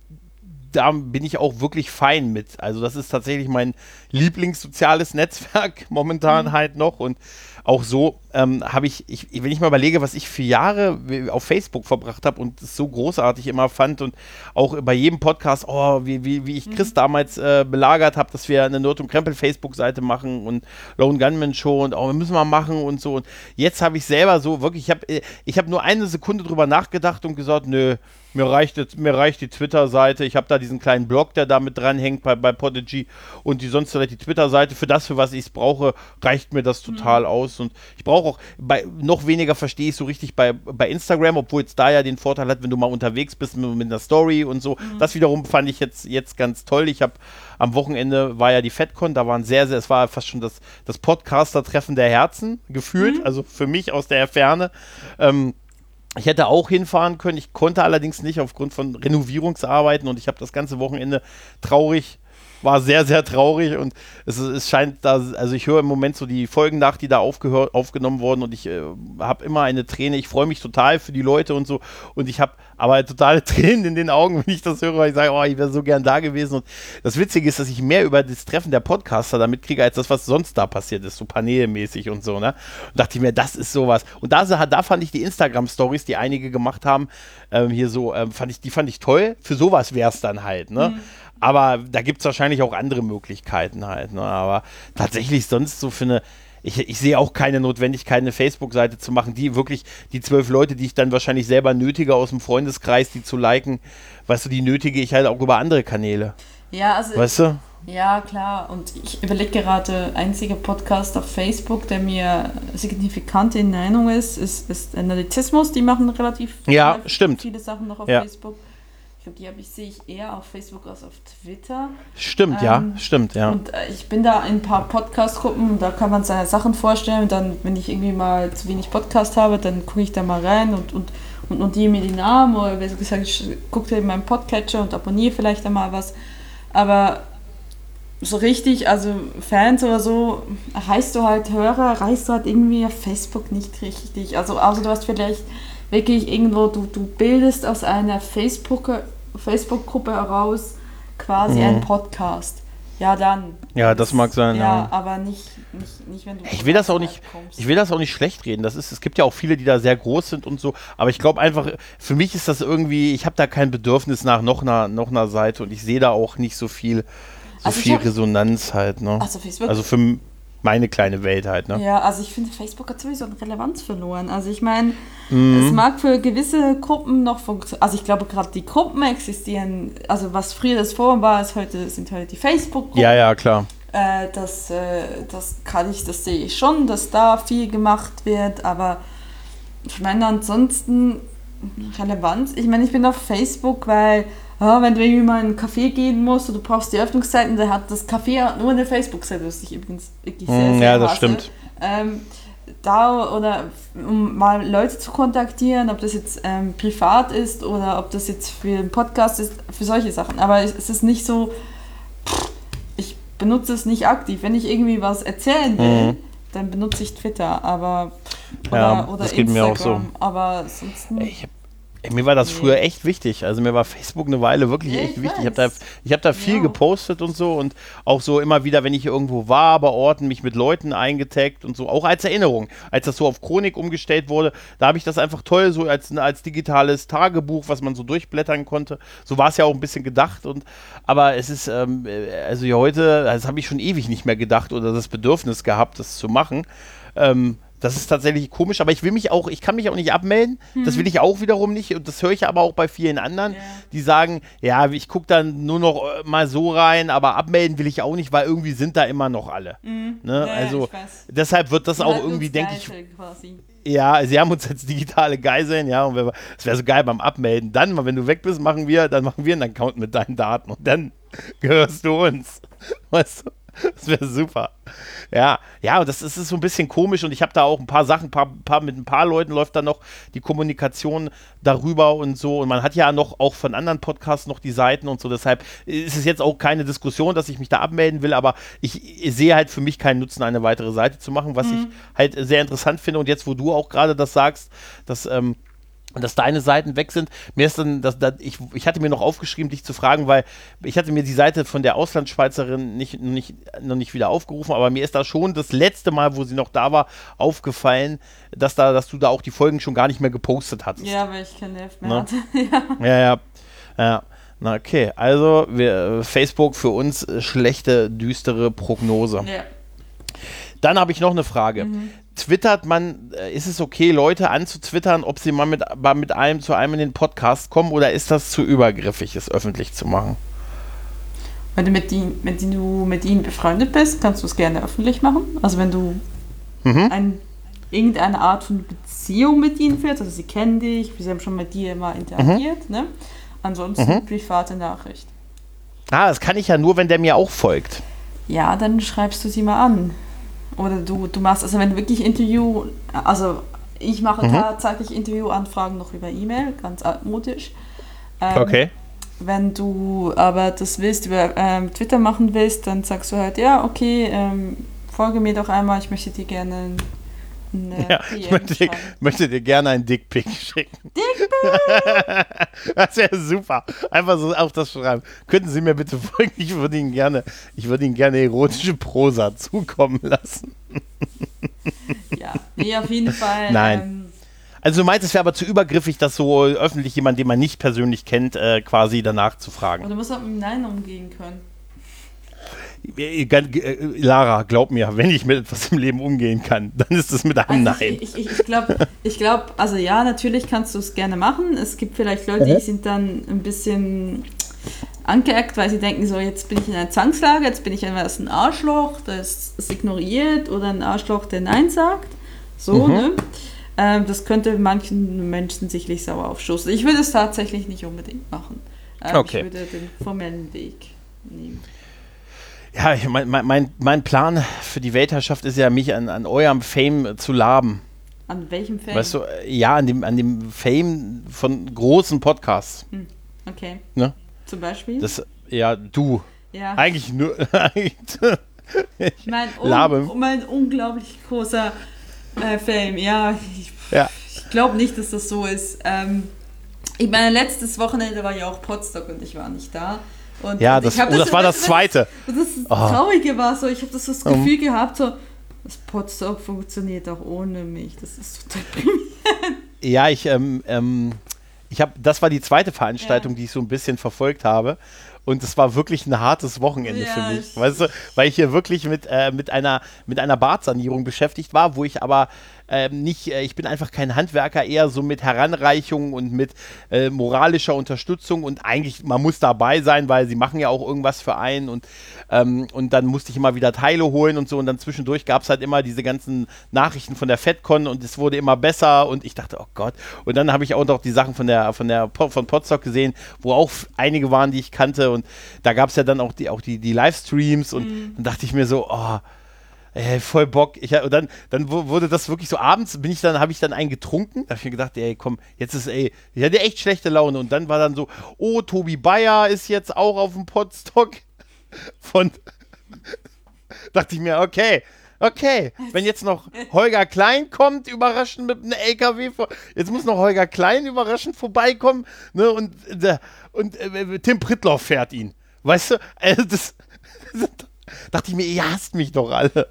da bin ich auch wirklich fein mit. Also das ist tatsächlich mein Lieblingssoziales Netzwerk momentan mhm. halt noch und auch so ähm, habe ich, ich, wenn ich mal überlege, was ich für Jahre auf Facebook verbracht habe und es so großartig immer fand und auch bei jedem Podcast, oh, wie, wie, wie ich Chris mhm. damals äh, belagert habe, dass wir eine Nerd und Krempel Facebook-Seite machen und Lone Gunman Show und auch, wir müssen mal machen und so und jetzt habe ich selber so wirklich, ich habe ich hab nur eine Sekunde drüber nachgedacht und gesagt, nö, Mir reicht, jetzt, mir reicht die Twitter-Seite. Ich habe da diesen kleinen Blog, der da mit dranhängt bei, bei Podigy und die sonst vielleicht die Twitter-Seite. Für das, für was ich es brauche, reicht mir das total mhm. aus. Und ich brauche auch, bei, noch weniger verstehe ich so richtig bei, bei Instagram, obwohl es da ja den Vorteil hat, wenn du mal unterwegs bist mit, mit einer Story und so. Mhm. Das wiederum fand ich jetzt, jetzt ganz toll. Ich habe am Wochenende war ja die FedCon, da waren sehr, sehr, es war fast schon das, das Podcaster-Treffen der Herzen gefühlt, mhm. also für mich aus der Ferne. Ähm, Ich hätte auch hinfahren können, ich konnte allerdings nicht aufgrund von Renovierungsarbeiten und ich habe das ganze Wochenende traurig, war sehr, sehr traurig und es, es scheint da, also ich höre im Moment so die Folgen nach, die da aufgehört, aufgenommen wurden und ich äh, habe immer eine Träne, ich freue mich total für die Leute und so und ich habe aber totale Tränen in den Augen, wenn ich das höre, weil ich sage, oh, ich wäre so gern da gewesen und das Witzige ist, dass ich mehr über das Treffen der Podcaster damit kriege, als das, was sonst da passiert ist, so paneelmäßig und so, ne? Und dachte ich mir, das ist sowas. Und da, da fand ich die Instagram-Stories, die einige gemacht haben, ähm, hier so, ähm, fand ich, die fand ich toll, für sowas wäre es dann halt, ne? Mhm. Aber da gibt es wahrscheinlich auch andere Möglichkeiten halt, ne? Aber tatsächlich sonst so für eine, ich, ich sehe auch keine Notwendigkeit, eine Facebook-Seite zu machen, die wirklich, die zwölf Leute, die ich dann wahrscheinlich selber nötige aus dem Freundeskreis, die zu liken, weißt du, die nötige ich halt auch über andere Kanäle. Ja, also. Weißt du? Ja, klar. Und ich überlege gerade, einziger Podcast auf Facebook, der mir signifikant in Erinnerung ist, ist, ist Analytismus. Die machen relativ ja, viele, stimmt. viele Sachen noch auf ja. Facebook. Ich glaube, die habe ich, sehe ich eher auf Facebook als auf Twitter. Stimmt, ähm, ja, stimmt, ja. Und äh, ich bin da in ein paar Podcast-Gruppen, da kann man seine Sachen vorstellen. Und dann, wenn ich irgendwie mal zu wenig Podcast habe, dann gucke ich da mal rein und, und, und notiere mir die Namen. Oder wie gesagt, ich gucke in meinen Podcatcher und abonniere vielleicht einmal was. Aber so richtig, also Fans oder so, erreichst du halt Hörer, erreichst du halt irgendwie auf Facebook nicht richtig. Also außer du hast vielleicht wirklich irgendwo, du, du bildest aus einer Facebook, Facebook-Gruppe heraus quasi mhm. einen Podcast. Ja, dann. Ja, das mag sein. Ja, ja. aber nicht, nicht, nicht, wenn du... Ich will das auch nicht, ich will das auch nicht schlecht reden. Das ist, es gibt ja auch viele, die da sehr groß sind und so, aber ich glaube einfach, für mich ist das irgendwie, ich habe da kein Bedürfnis nach noch einer, noch einer Seite und ich sehe da auch nicht so viel, so also viel hab, Resonanz halt, ne? Also, Facebook, also für meine kleine Welt halt, ne? Ja, also ich finde, Facebook hat sowieso eine Relevanz verloren. Also ich meine, mhm. es mag für gewisse Gruppen noch funktionieren. Also ich glaube, gerade die Gruppen existieren, also was früher das Forum war, ist heute, sind heute die Facebook-Gruppen. Ja, ja, klar. Äh, das, äh, das kann ich, das sehe ich schon, dass da viel gemacht wird, aber ich meine ansonsten Relevanz. Ich meine, ich bin auf Facebook, weil ja, wenn du irgendwie mal in einen Café gehen musst und du brauchst die Öffnungszeiten, dann hat das Café nur eine Facebook-Seite, was ich übrigens wirklich sehr, sehr Ja, das hasse. stimmt. Ähm, da oder um mal Leute zu kontaktieren, ob das jetzt ähm, privat ist oder ob das jetzt für einen Podcast ist, für solche Sachen. Aber es, es ist nicht so, ich benutze es nicht aktiv. Wenn ich irgendwie was erzählen will, mhm. dann benutze ich Twitter, aber oder, ja, oder das geht Instagram. Mir auch so. Aber sonst ich Ey, mir war das Nee. früher echt wichtig. Also mir war Facebook eine Weile wirklich Ja, echt ich wichtig. Ich habe da, weiß. ich hab da viel Ja. gepostet und so und auch so immer wieder, wenn ich irgendwo war, bei Orten, mich mit Leuten eingetaggt und so, auch als Erinnerung. Als das so auf Chronik umgestellt wurde, da habe ich das einfach toll so als, als digitales Tagebuch, was man so durchblättern konnte. So war es ja auch ein bisschen gedacht. Und, aber es ist, ähm, also ja, heute, das habe ich schon ewig nicht mehr gedacht oder das Bedürfnis gehabt, das zu machen. Ähm, Das ist tatsächlich komisch, aber ich will mich auch, ich kann mich auch nicht abmelden. Das will ich auch wiederum nicht. Und das höre ich aber auch bei vielen anderen, Ja. die sagen, ja, ich gucke dann nur noch äh, mal so rein, aber abmelden will ich auch nicht, weil irgendwie sind da immer noch alle. Ne? Ja, Also ich weiß. deshalb wird das auch Halt irgendwie, uns denke ich, Geisel quasi. ja, sie haben uns als digitale Geiseln, ja, und es wäre so geil beim Abmelden. Dann, wenn du weg bist, machen wir, dann machen wir einen Account mit deinen Daten und dann gehörst du uns. Weißt du? Das wäre super. Ja, ja, und das ist, ist so ein bisschen komisch und ich habe da auch ein paar Sachen, paar, paar, mit ein paar Leuten läuft da noch die Kommunikation darüber und so und man hat ja noch auch von anderen Podcasts noch die Seiten und so, deshalb ist es jetzt auch keine Diskussion, dass ich mich da abmelden will, aber ich, ich sehe halt für mich keinen Nutzen, eine weitere Seite zu machen, was ich halt sehr interessant finde und jetzt, wo du auch gerade das sagst, dass ähm, dass deine Seiten weg sind. Mir ist dann, dass, dass ich, ich hatte mir noch aufgeschrieben, dich zu fragen, weil ich hatte mir die Seite von der Auslandsschweizerin nicht, nicht, noch nicht wieder aufgerufen, aber mir ist da schon das letzte Mal, wo sie noch da war, aufgefallen, dass, da, dass du da auch die Folgen schon gar nicht mehr gepostet hattest. Ja, weil ich kein Nerv mehr Ne? hatte. ja. Ja, ja. Ja. Na okay, also wir, Facebook für uns äh, schlechte, düstere Prognose. ja. Dann habe ich noch eine Frage. Twittert man, äh, ist es okay, Leute anzutwittern, ob sie mal mit, mal mit einem zu einem in den Podcast kommen oder ist das zu übergriffig, es öffentlich zu machen? Wenn du mit, die, mit, die, du mit ihnen befreundet bist, kannst du es gerne öffentlich machen. Also wenn du Mhm. ein, irgendeine Art von Beziehung mit ihnen führst, also sie kennen dich, sie haben schon mit dir immer interagiert, ne? Ansonsten private Nachricht. Ah, das kann ich ja nur, wenn der mir auch folgt. Ja, dann schreibst du sie mal an. Oder du, du machst, also wenn du wirklich Interview, also ich mache tatsächlich Interviewanfragen noch über E-Mail, ganz altmodisch. Ähm, Okay. Wenn du aber das willst, über ähm, Twitter machen willst, dann sagst du halt, ja, okay, ähm, folge mir doch einmal, ich möchte dir gerne ein, eine Ja, D M ich möchte dir, schreiben. möchte dir gerne einen Dickpick schicken. Dickpick! Das wäre super. Einfach so auf das Schreiben. Könnten Sie mir bitte folgen? Ich würde Ihnen gerne, ich würde Ihnen gerne erotische Prosa zukommen lassen. Ja, nee, auf jeden Fall. Nein. Ähm, Also du meinst, es wäre aber zu übergriffig, das so öffentlich jemand, den man nicht persönlich kennt, äh, quasi danach zu aber fragen. du musst auch mit dem Nein umgehen können. Äh, ganz- äh, Lara, glaub mir, wenn ich mit etwas im Leben umgehen kann, dann ist es mit einem Also Nein. ich, ich, ich glaube, ich glaub, also ja, natürlich kannst du es gerne machen. Es gibt vielleicht Leute, die sind dann ein bisschen angeeckt, weil sie denken so, jetzt bin ich in einer Zwangslage, jetzt bin ich entweder ein Arschloch, das es ignoriert oder ein Arschloch, der Nein sagt. So, Mhm. ne? Ähm, das könnte manchen Menschen sicherlich sauer aufstoßen. Ich würde es tatsächlich nicht unbedingt machen. Ähm, Okay. Ich würde den formellen Weg nehmen. Ja, ich, mein, mein- mein, mein Plan für die Weltherrschaft ist ja, mich an, an eurem Fame zu laben. An welchem Feld? Weißt du, äh, ja, an dem, an dem Fame von großen Podcasts. Okay. Ne? Zum Beispiel? Das, ja, du. ja. Eigentlich nur. Mein, Labe. un mein unglaublich großer äh, Fame, ja. Ich, Ja. ich glaube nicht, dass das so ist. Ähm, ich meine, letztes Wochenende war ja auch Potsdok und ich war nicht da. Und, Ja, und das, ich hab oh, das war das das, Zweite. Das, das Oh. Traurige war so, ich habe das, das Um. Gefühl gehabt, so, das Potsdok funktioniert auch ohne mich. Das ist total deprimierend. Ja, ich, ähm, ähm, ich habe, das war die zweite Veranstaltung, Ja. die ich so ein bisschen verfolgt habe. Und es war wirklich ein hartes Wochenende Ja, für mich. ich- Weißt du, weil ich hier wirklich mit, äh, mit einer, mit einer Badsanierung beschäftigt war, wo ich aber ähm, nicht, äh, ich bin einfach kein Handwerker, eher so mit Heranreichung und mit äh, moralischer Unterstützung und eigentlich, man muss dabei sein, weil sie machen ja auch irgendwas für einen und, ähm, und dann musste ich immer wieder Teile holen und so und dann zwischendurch gab es halt immer diese ganzen Nachrichten von der FedCon und es wurde immer besser und ich dachte, oh Gott. Und dann habe ich auch noch die Sachen von der, von der, von Potsdok gesehen, wo auch einige waren, die ich kannte und da gab es ja dann auch die, auch die, die Livestreams und Mhm. dann dachte ich mir so, oh, ey, voll Bock. Ich, und dann, dann wu- wurde das wirklich so abends, bin ich dann, habe ich dann einen getrunken. Da habe ich mir gedacht, ey, komm, jetzt ist, ey, ich hatte echt schlechte Laune. Und dann war dann so, oh, Tobi Bayer ist jetzt auch auf dem Podstock. Von, dachte ich mir, okay, Okay, wenn jetzt noch Holger Klein kommt, überraschend mit einem L K W, vor, jetzt muss noch Holger Klein überraschend vorbeikommen, ne, und, äh, und äh, Tim Prittloff fährt ihn. Weißt du, also das, das dachte ich mir, ihr hasst mich doch alle.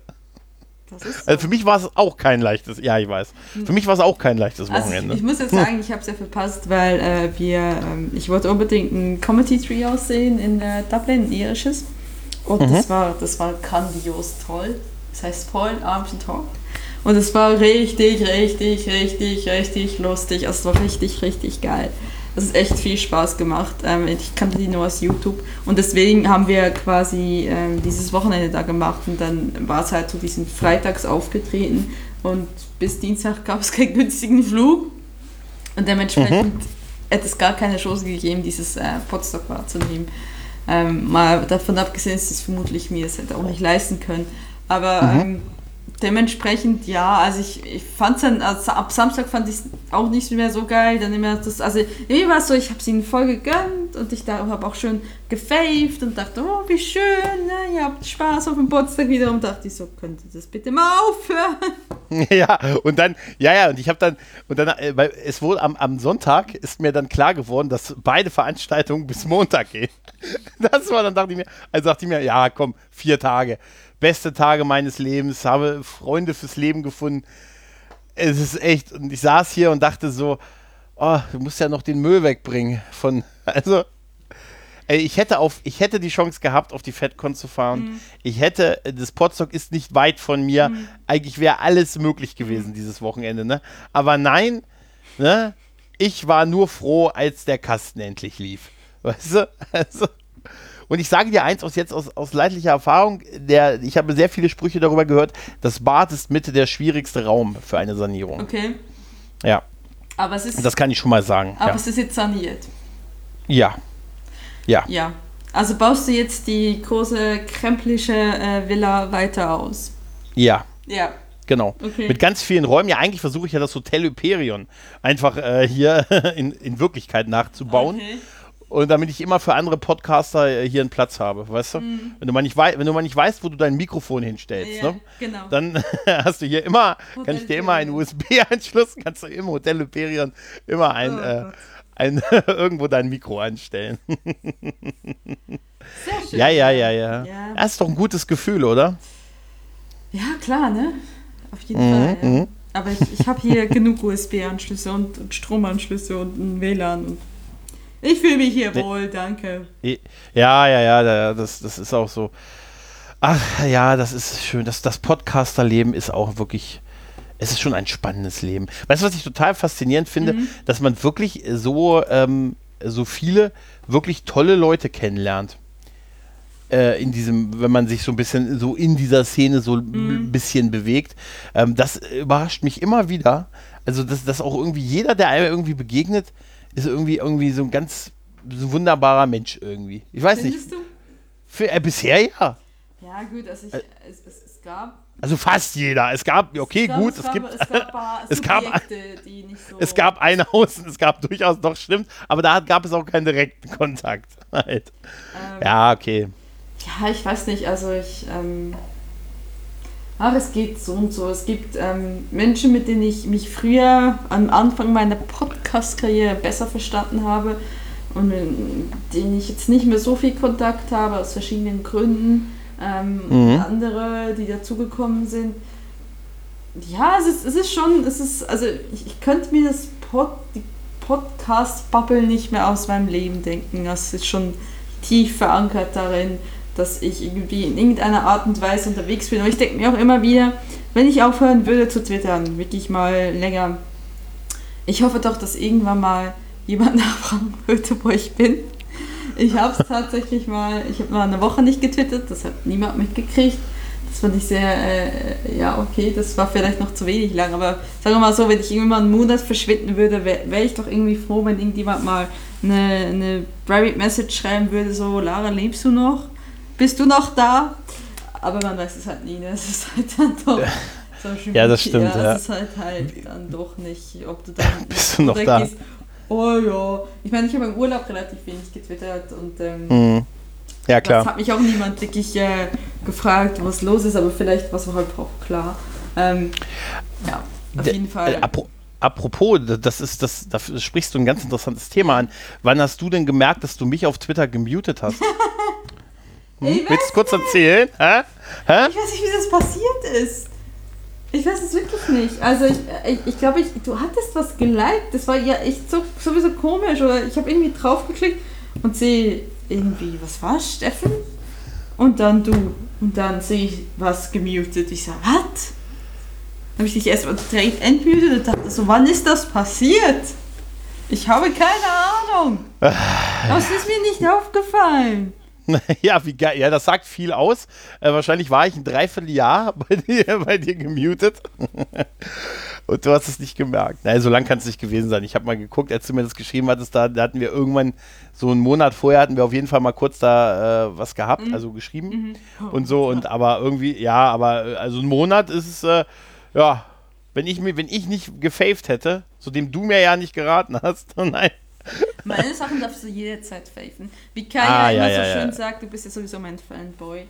Das ist so. Also für mich war es auch kein leichtes, ja, ich weiß. Für mich war es auch kein leichtes Also Wochenende. ich, ich muss jetzt sagen, ich habe es ja verpasst, weil äh, wir, ähm, ich wollte unbedingt ein Comedy-Trio sehen in äh, Dublin, ein irisches. Und Mhm. das war, das war grandios toll. Das heißt Spoil, Arms and Talk. Und es war richtig, richtig, richtig, richtig lustig. Also es war richtig, richtig geil. Es hat echt viel Spaß gemacht. Ähm, ich kannte die nur aus YouTube. Und deswegen haben wir quasi ähm, dieses Wochenende da gemacht. Und dann war es halt so diesen Freitags aufgetreten. Und bis Dienstag gab es keinen günstigen Flug. Und dementsprechend mhm. hätte es gar keine Chance gegeben, dieses äh, Potsdok wahrzunehmen. Ähm, mal davon abgesehen, dass es vermutlich mir es hätte auch nicht leisten können. Aber mhm. ähm, dementsprechend, ja, also ich, ich fand es dann, also ab Samstag fand ich es auch nicht mehr so geil. Dann immer das, also irgendwie war es so, ich habe sie voll gegönnt und ich habe auch schön gefaved und dachte, oh, wie schön, ne? Ihr habt Spaß auf dem Potsdam wieder. Und dachte ich so, könnt ihr das bitte mal aufhören? Ja, und dann, ja, ja, und ich habe dann, und dann, äh, weil es wohl am, am Sonntag ist mir dann klar geworden, dass beide Veranstaltungen bis Montag gehen. Das war dann, dachte ich mir, also dachte ich mir, ja, komm, vier Tage. Beste Tage meines Lebens, habe Freunde fürs Leben gefunden. Es ist echt, und ich saß hier und dachte so, oh, du musst ja noch den Müll wegbringen von, also, ey, ich hätte auf, ich hätte die Chance gehabt, auf die FedCon zu fahren. Mhm. Ich hätte, das Potsdok ist nicht weit von mir. Mhm. Eigentlich wäre alles möglich gewesen mhm. dieses Wochenende, ne? Aber nein, ne? Ich war nur froh, als der Kasten endlich lief. Weißt du? Also, und ich sage dir eins aus jetzt aus, aus leidlicher Erfahrung, der, ich habe sehr viele Sprüche darüber gehört, das Bad ist mit der schwierigste Raum für eine Sanierung. Okay. Ja. Aber es ist, das kann ich schon mal sagen. Aber ja. es ist jetzt saniert. Ja. Ja. Ja. Also baust du jetzt die große kremplische äh, Villa weiter aus? Ja. Ja. Genau. Okay. Mit ganz vielen Räumen. Ja, eigentlich versuche ich ja das Hotel Hyperion einfach äh, hier in, in Wirklichkeit nachzubauen. Okay. Und damit ich immer für andere Podcaster hier einen Platz habe, weißt du? Mhm. Wenn du mal nicht wei- wenn du mal nicht weißt, wo du dein Mikrofon hinstellst, ja, ne? Genau. Dann hast du hier immer, Hotel kann ich dir immer einen U S B-Anschluss, kannst du im Hotel Hyperion immer ein, oh, äh, ein irgendwo dein Mikro anstellen. Sehr schön. Ja, ja, ja, ja. Ja. Das ist doch ein gutes Gefühl, oder? Ja, klar, ne? Auf jeden Mhm, Fall, ja. mhm. Aber ich, ich habe hier genug U S B-Anschlüsse und, und Stromanschlüsse und ein W L A N und ich fühle mich hier wohl, danke. Ja, ja, ja, das, das ist auch so. Ach ja, das ist schön. Das, das Podcaster-Leben ist auch wirklich, es ist schon ein spannendes Leben. Weißt du, was ich total faszinierend finde? Mhm. Dass man wirklich so, ähm, so viele wirklich tolle Leute kennenlernt. Äh, in diesem, wenn man sich so ein bisschen so in dieser Szene so mhm. ein bisschen bewegt. Ähm, das überrascht mich immer wieder. Also, dass, dass auch irgendwie jeder, der einem irgendwie begegnet, ist irgendwie irgendwie so ein ganz so ein wunderbarer Mensch irgendwie. Ich weiß Findest nicht. du? Für, äh, bisher ja. Ja gut, also ich, Ä- es, es, es gab... Also fast jeder. Es gab, okay, ich glaub, gut, es, es, gab, gibt... es gab, paar es gab- Subjekte, die nicht so... Es gab ein Haus und es gab durchaus, doch stimmt, aber da gab es auch keinen direkten Kontakt. Halt. Ähm, Ja, okay. Ja, ich weiß nicht, also ich... Ähm, ach, es geht so und so. Es gibt ähm, Menschen, mit denen ich mich früher am Anfang meiner Podcast-Karriere besser verstanden habe und mit denen ich jetzt nicht mehr so viel Kontakt habe, aus verschiedenen Gründen. Ähm, Mhm. Andere, die dazugekommen sind. Ja, es ist, es ist schon, es ist, also ich, ich könnte mir das Pod, die Podcast-Bubble nicht mehr aus meinem Leben denken. Das ist schon tief verankert darin, dass ich irgendwie in irgendeiner Art und Weise unterwegs bin. Und ich denke mir auch immer wieder, wenn ich aufhören würde zu twittern, wirklich mal länger, ich hoffe doch, dass irgendwann mal jemand nachfragen würde, wo ich bin. Ich habe es tatsächlich mal, ich habe mal eine Woche nicht getwittert, das hat niemand mitgekriegt. Das fand ich sehr, äh, ja okay, das war vielleicht noch zu wenig lang, aber sagen wir mal so, wenn ich irgendwann mal einen Monat verschwinden würde, wäre wär ich doch irgendwie froh, wenn irgendjemand mal eine, eine Private Message schreiben würde, so, Lara, lebst du noch? Bist du noch da? Aber man weiß es halt nie, ne? Es ist halt dann doch so schwierig. Ja, das stimmt, ja. ja. Es ist halt halt dann doch nicht, ob du dann Bist du noch da? gehst. Oh ja, ich meine, ich habe im Urlaub relativ wenig getwittert und ähm, Mhm. Ja, Das klar. hat mich auch niemand wirklich äh, gefragt, was los ist, aber vielleicht war es halt auch klar. Ähm, ja, auf Der- jeden Fall. Äh, apro apropos, das ist das, da sprichst du ein ganz interessantes Thema an. Wann hast du denn gemerkt, dass du mich auf Twitter gemutet hast? Hm? Ich weiß Willst du kurz erzählen? Hä? Hä? Ich weiß nicht, wie das passiert ist. Ich weiß es wirklich nicht. Also ich ich, ich glaube, ich, du hattest was geliked. Das war ja echt so, sowieso komisch. Oder ich habe irgendwie draufgeklickt und sehe irgendwie, was war Steffen? Und dann du. Und dann sehe ich was gemutet. Ich sage, was? Dann habe ich dich erstmal direkt entmutet und dachte so, wann ist das passiert? Ich habe keine Ahnung. Aber es ist mir nicht aufgefallen. Ja, wie geil. Ja, das sagt viel aus. Äh, wahrscheinlich war ich ein Dreivierteljahr bei dir, bei dir gemutet. Und du hast es nicht gemerkt. Naja, so lang kann es nicht gewesen sein. Ich habe mal geguckt, als du mir das geschrieben hattest, da, da hatten wir irgendwann, so einen Monat vorher, hatten wir auf jeden Fall mal kurz da äh, was gehabt, Mhm. also geschrieben Mhm. und so. Und aber irgendwie, ja, aber äh, also ein Monat ist es, äh, ja, wenn ich, mir, wenn ich nicht gefaved hätte, zu dem du mir ja nicht geraten hast, nein. Meine Sachen darfst du jederzeit faven. Wie Kai Ah, ja immer ja, so ja, schön ja. sagt, du bist ja sowieso mein Fanboy.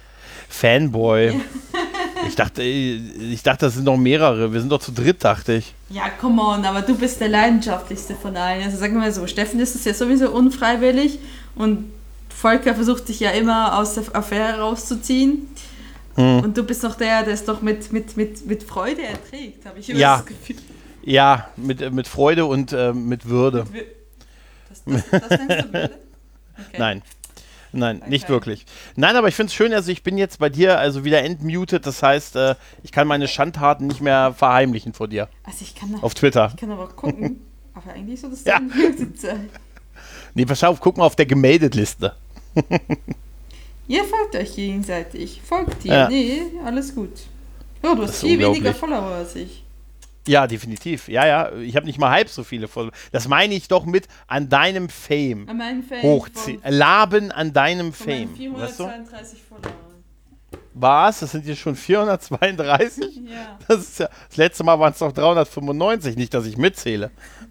Fanboy. Ich dachte, ich dachte, das sind noch mehrere. Wir sind doch zu dritt, dachte ich. Ja, come on, aber du bist der leidenschaftlichste von allen. Also sagen wir mal so, Steffen ist es ja sowieso unfreiwillig und Volker versucht sich ja immer aus der Affäre rauszuziehen. Hm. Und du bist doch der, der es doch mit, mit, mit, mit Freude erträgt, habe ich immer Ja. das Gefühl. Ja, mit, äh, mit Freude und äh, mit Würde. Das, das, das nennst du Würde? Okay. Nein. Nein, nicht Okay. wirklich. Nein, aber ich finde es schön, also ich bin jetzt bei dir also wieder entmutet, das heißt, äh, ich kann meine Schandtaten nicht mehr verheimlichen vor dir. Also ich kann, Auf Twitter. ich kann aber gucken, aber eigentlich soll das Ja. dann muted sein. Nee, pass auf, guck mal auf der Gemeldet-Liste. Ihr folgt euch gegenseitig. Folgt ihr? Ja. Nee, alles gut. Ja, du Das hast ist viel weniger unglaublich. Follower als ich. Ja, definitiv. Ja, ja, ich habe nicht mal halb so viele Follower. Das meine ich doch mit an deinem Fame. An meinen Fans Hochziehen. Laben an deinem von meinen Fame. Weißt du? vierhundertzweiunddreißig Followern. Was? Das sind hier schon vierhundertzweiunddreißig? Ja. Das ist ja, das letzte Mal waren es noch dreihundertfünfundneunzig, nicht, dass ich mitzähle.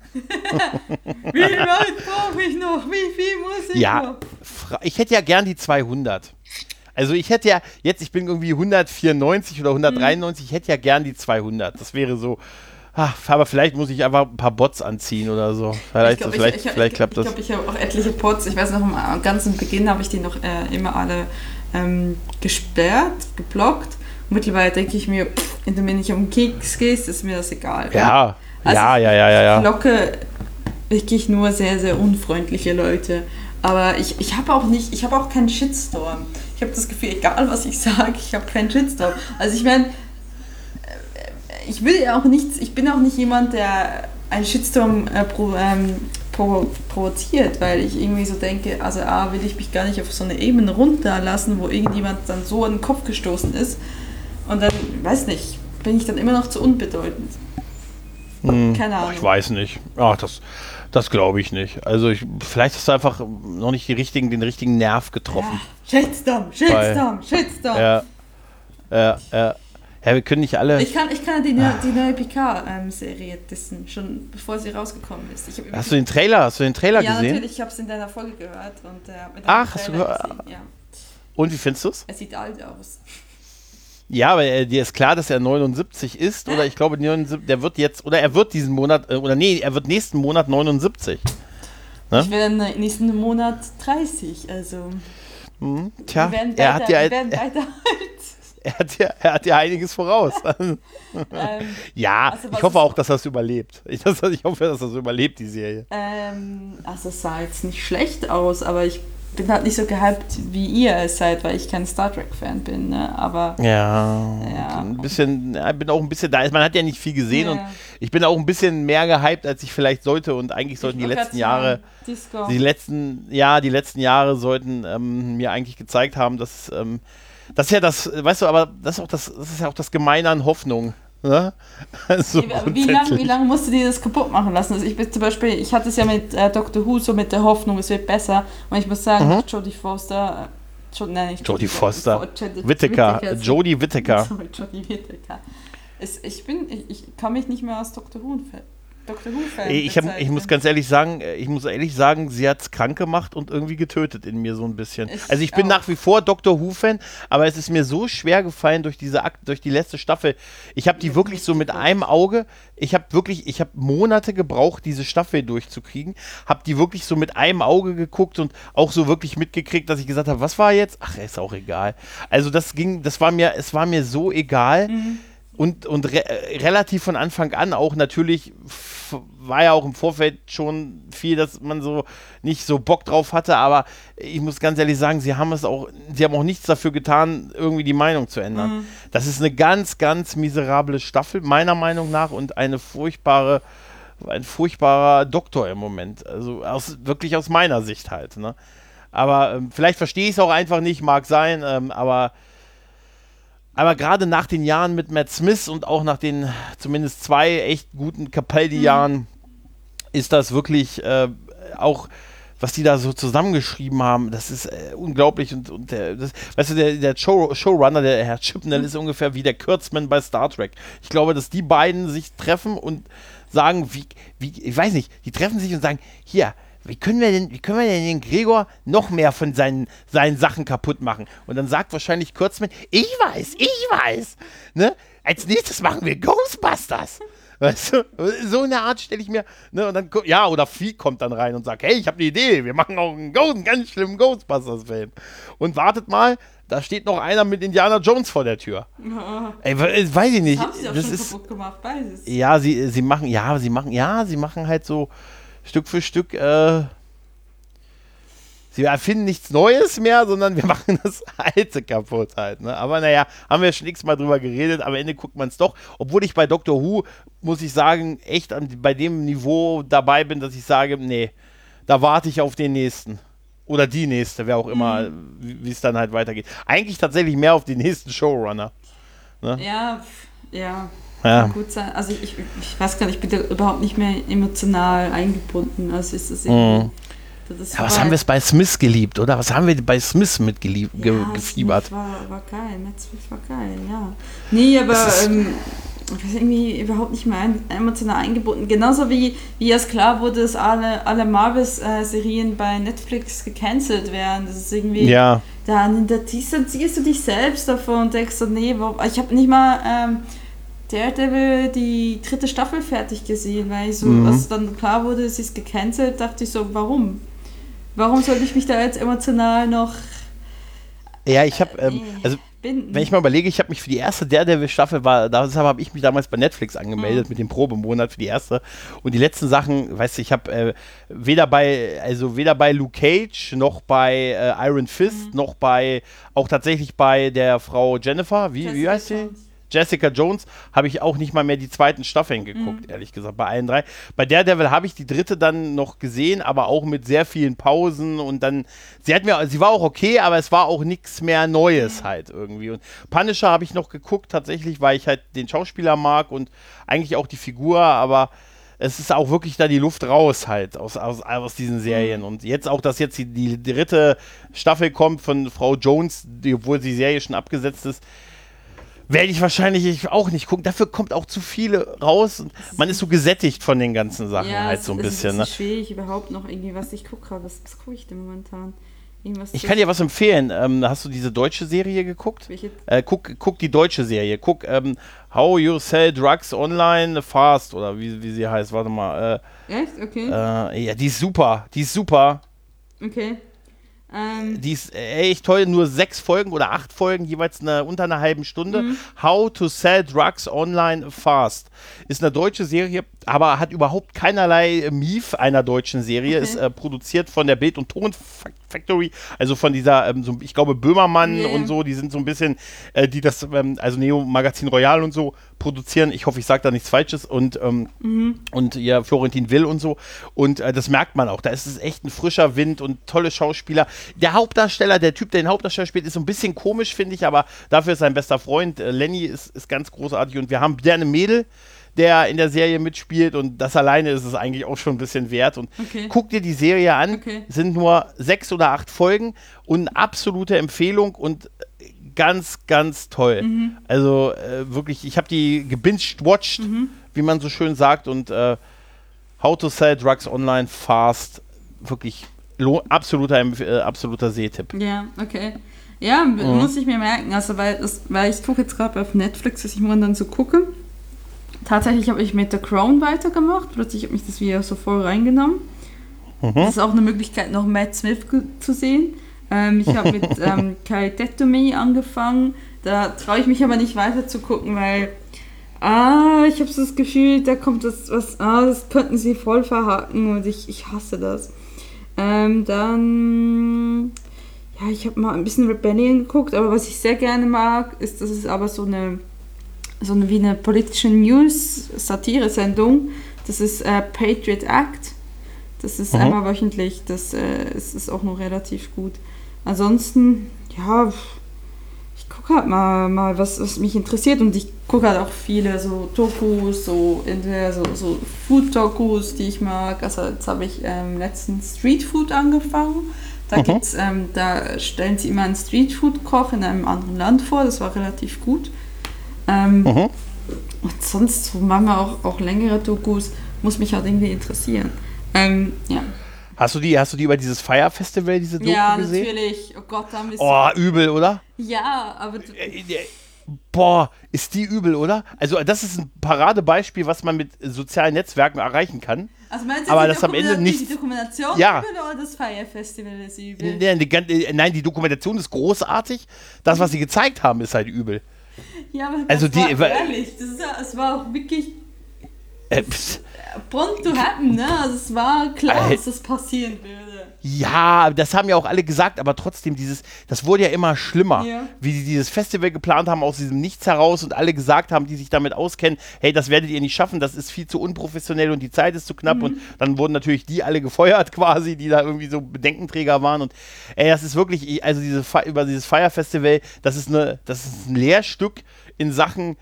Wie weit brauche ich noch? Wie viel muss ich Ja, noch? fra- ich hätte ja gern die zweihundert. Also ich hätte ja, jetzt, ich bin irgendwie hundertvierundneunzig oder hundertdreiundneunzig, ich hätte ja gern die zweihundert. Das wäre so, ach, aber vielleicht muss ich einfach ein paar Bots anziehen oder so. Vielleicht, Ich glaub, vielleicht, ich, ich, vielleicht ich, klappt ich das. glaube, ich habe auch etliche Pods. Ich weiß noch, am ganzen Beginn habe ich die noch äh, immer alle ähm, gesperrt, geblockt. Und mittlerweile denke ich mir, pff, wenn du mir nicht um den Keks gehst, ist mir das egal. Ja, Also ja, ja, ja, ja, ja. Ich blocke wirklich nur sehr, sehr unfreundliche Leute. Aber ich, ich habe auch nicht, ich habe auch keinen Shitstorm. Ich habe das Gefühl, egal was ich sage, ich habe keinen Shitstorm. Also ich meine, ich will ja auch nichts, ich bin auch nicht jemand, der einen Shitstorm äh, pro, ähm, provo provoziert, weil ich irgendwie so denke, also A, will ich mich gar nicht auf so eine Ebene runterlassen, wo irgendjemand dann so an den Kopf gestoßen ist. Und dann, weiß nicht, bin ich dann immer noch zu unbedeutend. Hm, Keine Ahnung. Ich weiß nicht. Ach, das, das glaube ich nicht. Also ich, vielleicht hast du einfach noch nicht die richtigen, den richtigen Nerv getroffen. Ja, Shitstorm, Shitstorm, Shitstorm. Ja. Ja, ja. Ja, wir können nicht alle. Ich kann, ich kann die, ne, die neue P K-Serie dissen, schon bevor sie rausgekommen ist. Ich hab Hast du den Trailer, hast du den Trailer ja, gesehen? natürlich, ich habe es in deiner Folge gehört. Und, äh, mit dem Ach, hast du Trailer gehört? gesehen, ja. Und wie findest du es? Es sieht alt aus. Ja, aber äh, dir ist klar, dass er neunundsiebzig ist, oder ich glaube, neunundsiebzig, der wird jetzt, oder er wird diesen Monat, äh, oder nee, er wird nächsten Monat neunundsiebzig. Ne? Ich werde nächsten Monat dreißig, also Hm, tja, wir werden er beide, hat ja, wir werden er, beide alt. er, hat ja, er hat ja einiges voraus. Ähm, Ja, Also, was ich hoffe ist- auch, dass er es überlebt. Ich, das, ich hoffe, dass er es überlebt, die Serie. ähm, also es sah jetzt nicht schlecht aus, aber ich bin halt nicht so gehypt, wie ihr es seid, weil ich kein Star Trek-Fan bin, ne? Aber Ja, Ja. ein bisschen, ja, ich bin auch ein bisschen da. Man hat ja nicht viel gesehen Ja. und ich bin auch ein bisschen mehr gehypt, als ich vielleicht sollte und eigentlich sollten die ich wollte letzten grad Jahre, sagen, Disco. die letzten, ja, die letzten Jahre sollten ähm, mir eigentlich gezeigt haben, dass, ähm, das ist ja das, weißt du, aber das ist auch das, das ist ja auch das Gemeine an Hoffnung. Ne? Also Wie, wie lange grundsätzlich. wie lang musst du dir das kaputt machen lassen? Also ich bin zum Beispiel, ich hatte es ja mit äh, Doctor Who so mit der Hoffnung, es wird besser. Und ich muss sagen, Mhm. Jodie Foster, äh, Jo, nein, nicht Jodie Foster. Jodie- Whittaker, Whittaker, Jodie Whittaker. Sorry, Jodie Whittaker. Es, ich bin, ich, ich kann mich nicht mehr aus Doctor Who Doctor Who-Fan. Ich, hab, ich muss ganz ehrlich sagen, ich muss ehrlich sagen, sie hat es krank gemacht und irgendwie getötet in mir so ein bisschen. Ich also ich bin auch. nach wie vor Doctor Who-Fan, aber es ist mir so schwer gefallen durch diese Akt, durch die letzte Staffel. Ich habe die wirklich so mit einem Auge, ich habe wirklich, ich habe Monate gebraucht, diese Staffel durchzukriegen, habe die wirklich so mit einem Auge geguckt und auch so wirklich mitgekriegt, dass ich gesagt habe, was war jetzt? Ach, ist auch egal. Also das ging, das war mir, es war mir so egal. Mhm. Und, und re relativ von Anfang an auch natürlich f war ja auch im Vorfeld schon viel, dass man so nicht so Bock drauf hatte, aber ich muss ganz ehrlich sagen, sie haben es auch, sie haben auch nichts dafür getan, irgendwie die Meinung zu ändern. Mhm. Das ist eine ganz, ganz miserable Staffel, meiner Meinung nach, und eine furchtbare, ein furchtbarer Doktor im Moment. Also aus, wirklich aus meiner Sicht halt. Ne? Aber ähm, vielleicht verstehe ich es auch einfach nicht, mag sein, ähm, aber Aber gerade nach den Jahren mit Matt Smith und auch nach den zumindest zwei echt guten Capaldi-Jahren mhm. ist das wirklich äh, auch, was die da so zusammengeschrieben haben, das ist äh, unglaublich. Und, und der, das, weißt du, der, der Show, Showrunner, der Herr Chibnall, mhm. ist ungefähr wie der Kurtzman bei Star Trek. Ich glaube, dass die beiden sich treffen und sagen, wie, wie, ich weiß nicht, die treffen sich und sagen, hier, Wie können wir denn, wie können wir denn den Gregor noch mehr von seinen, seinen Sachen kaputt machen? Und dann sagt wahrscheinlich Kurtzman, ich weiß, ich weiß. Ne? Als nächstes machen wir Ghostbusters. Weißt du? So in der Art stelle ich mir, ne? Und dann, ja, oder Vieh kommt dann rein und sagt, hey, ich habe eine Idee, wir machen auch einen, Ghost, einen ganz schlimmen Ghostbusters-Film. Und wartet mal, da steht noch einer mit Indiana Jones vor der Tür. Ja. Ey, weiß ich nicht. Das haben sie auch das schon ist, kaputt gemacht, beides. Ja, sie, sie machen, ja, sie machen, ja, sie machen halt so Stück für Stück, äh, sie erfinden nichts Neues mehr, sondern wir machen das Alte kaputt halt. Ne? Aber naja, haben wir schon x-mal drüber geredet, am Ende guckt man es doch. Obwohl ich bei Doctor Who, muss ich sagen, echt an, bei dem Niveau dabei bin, dass ich sage, nee, da warte ich auf den nächsten. Oder die nächste, wer auch immer, mhm. wie es dann halt weitergeht. Eigentlich tatsächlich mehr auf den nächsten Showrunner. Ne? Ja, ja. Ja. Kann gut sein. Also ich, ich weiß gar nicht, ich bin da überhaupt nicht mehr emotional eingebunden. Also ist das irgendwie. Mhm. Das ist ja, was haben wir es bei Smith geliebt, oder? Was haben wir bei Smith mitgeliebt, ja, ge gefiebert? Smith war, war geil, Matt Smith war geil, ja. Nee, aber ähm, ich weiß irgendwie überhaupt nicht mehr ein, emotional eingebunden. Genauso wie, wie es klar wurde, dass alle, alle Marvel-Serien bei Netflix gecancelt werden. Das ist irgendwie. Ja. Dann da distanzierst du dich selbst davon und denkst so, nee, wo, ich habe nicht mal. Ähm, Daredevil die dritte Staffel fertig gesehen, weil ich so, mhm. als dann klar wurde, sie ist gecancelt, dachte ich so, warum? Warum soll ich mich da jetzt emotional noch Ja, ich habe, ähm, also binden? Wenn ich mal überlege, ich habe mich für die erste Daredevil-Staffel, war, deshalb habe ich mich damals bei Netflix angemeldet mhm. mit dem Probemonat für die erste. Und die letzten Sachen, weißt du, ich habe äh, weder bei, also weder bei Luke Cage noch bei äh, Iron Fist mhm. noch bei, auch tatsächlich bei der Frau Jennifer, wie, wie heißt sie? Jessica Jones, habe ich auch nicht mal mehr die zweiten Staffeln geguckt, mhm. ehrlich gesagt, bei allen drei. Bei Daredevil habe ich die dritte dann noch gesehen, aber auch mit sehr vielen Pausen und dann, sie hat mir, sie war auch okay, aber es war auch nichts mehr Neues mhm. halt irgendwie. Und Punisher habe ich noch geguckt, tatsächlich, weil ich halt den Schauspieler mag und eigentlich auch die Figur, aber es ist auch wirklich da die Luft raus halt aus, aus, aus diesen Serien. Und jetzt auch, dass jetzt die, die dritte Staffel kommt von Frau Jones, die, obwohl die Serie schon abgesetzt ist, werde ich wahrscheinlich auch nicht gucken. Dafür kommt auch zu viele raus. Man ist so gesättigt von den ganzen Sachen ja, halt so ein bisschen. Es ist schwierig überhaupt noch irgendwie, was ich gucke. Was, was gucke ich denn momentan? Irgendwas ich kann dir was empfehlen. Ähm, hast du diese deutsche Serie geguckt? Welche? Äh, guck, guck die deutsche Serie. Guck ähm, How You Sell Drugs Online Fast oder wie, wie sie heißt. Warte mal. Äh, Echt? Okay. Äh, ja, die ist super. Die ist super. Okay. Ähm. Die ist echt toll, nur sechs Folgen oder acht Folgen, jeweils eine, unter einer halben Stunde. Mhm. How to Sell Drugs Online Fast. Ist eine deutsche Serie, aber hat überhaupt keinerlei Mief einer deutschen Serie. Okay. Ist äh, produziert von der Bild- und Ton Factory, also von dieser, ähm, so, ich glaube, Böhmermann yeah. und so, die sind so ein bisschen, äh, die das, ähm, also Neo Magazin Royal und so produzieren. Ich hoffe, ich sage da nichts Falsches und, ähm, mhm. und ja, Florentin Will und so. Und äh, das merkt man auch. Da ist es echt ein frischer Wind und tolle Schauspieler. Der Hauptdarsteller, der Typ, der den Hauptdarsteller spielt, ist so ein bisschen komisch, finde ich, aber dafür ist sein bester Freund. Äh, Lenny ist, ist ganz großartig und wir haben Björn Mädel, der in der Serie mitspielt und das alleine ist es eigentlich auch schon ein bisschen wert. Und okay. guck dir die Serie an, okay. sind nur sechs oder acht Folgen und eine absolute Empfehlung und ganz, ganz toll. Mhm. Also äh, wirklich, ich habe die gebinged-watched, mhm. wie man so schön sagt und äh, How to Sell Drugs Online Fast. Wirklich lo- absoluter, äh, absoluter Sehtipp. Ja, okay. Ja, Mhm. muss ich mir merken. Also, weil, das, weil ich gucke jetzt gerade auf Netflix, dass ich mal dann so gucke. Tatsächlich habe ich mit The Crown weitergemacht. Plötzlich habe mich das Video so voll reingenommen. Mhm. Das ist auch eine Möglichkeit, noch Matt Smith ge- zu sehen. Ähm, ich habe mit ähm, Carrie Dead to Me angefangen. Da traue ich mich aber nicht weiter zu gucken, weil ah, ich habe so das Gefühl, da kommt das was, ah, das könnten sie voll verhaken und ich, ich hasse das. Ähm, dann, ja, ich habe mal ein bisschen Rebellion geguckt, aber was ich sehr gerne mag, ist, dass es aber so eine, so eine wie eine politische News-Satire-Sendung. Das ist äh, Patriot Act. Das ist Mhm. einmal wöchentlich. Das äh, ist, ist auch noch relativ gut. Ansonsten, ja, ich gucke halt mal, mal was, was mich interessiert und ich gucke halt auch viele so Dokus, so entweder so, so Food-Dokus, die ich mag. Also jetzt habe ich ähm, letztens Street Food angefangen. Da Mhm. gibt's, ähm, da stellen sie immer einen Street-Food-Koch in einem anderen Land vor. Das war relativ gut. Ähm, Mhm. Und sonst so manchmal auch, auch längere Dokus, muss mich halt irgendwie interessieren. Ähm, ja. Hast du die, hast du die über dieses Fire Festival, diese Doku Ja, gesehen? natürlich. Oh Gott, da haben wir Oh, übel, oder? Ja, aber du, Äh, äh, Boah, ist die übel, oder? Also das ist ein Paradebeispiel, was man mit sozialen Netzwerken erreichen kann. also meinst du, aber die das am Ende Dokumenta- nicht- die Dokumentation Ja. übel oder das Fire Festival ist übel? Nein, die, gan- äh, nein, die Dokumentation ist großartig. Das, was sie gezeigt haben, ist halt übel. Ja, aber Also das die- war ehrlich, das ist ja, es war auch wirklich Äh, pst. born to happen, ne? Also es war klar, Äh, dass das passieren würde. Ja, das haben ja auch alle gesagt, aber trotzdem, dieses, das wurde ja immer schlimmer, Ja. wie sie dieses Festival geplant haben aus diesem Nichts heraus und alle gesagt haben, die sich damit auskennen, hey, das werdet ihr nicht schaffen, das ist viel zu unprofessionell und die Zeit ist zu knapp und dann wurden natürlich die alle gefeuert quasi, die da irgendwie so Bedenkenträger waren und ey, das ist wirklich, also diese, Fe- über dieses Fire Festival, das ist, eine, das ist ein Lehrstück in Sachen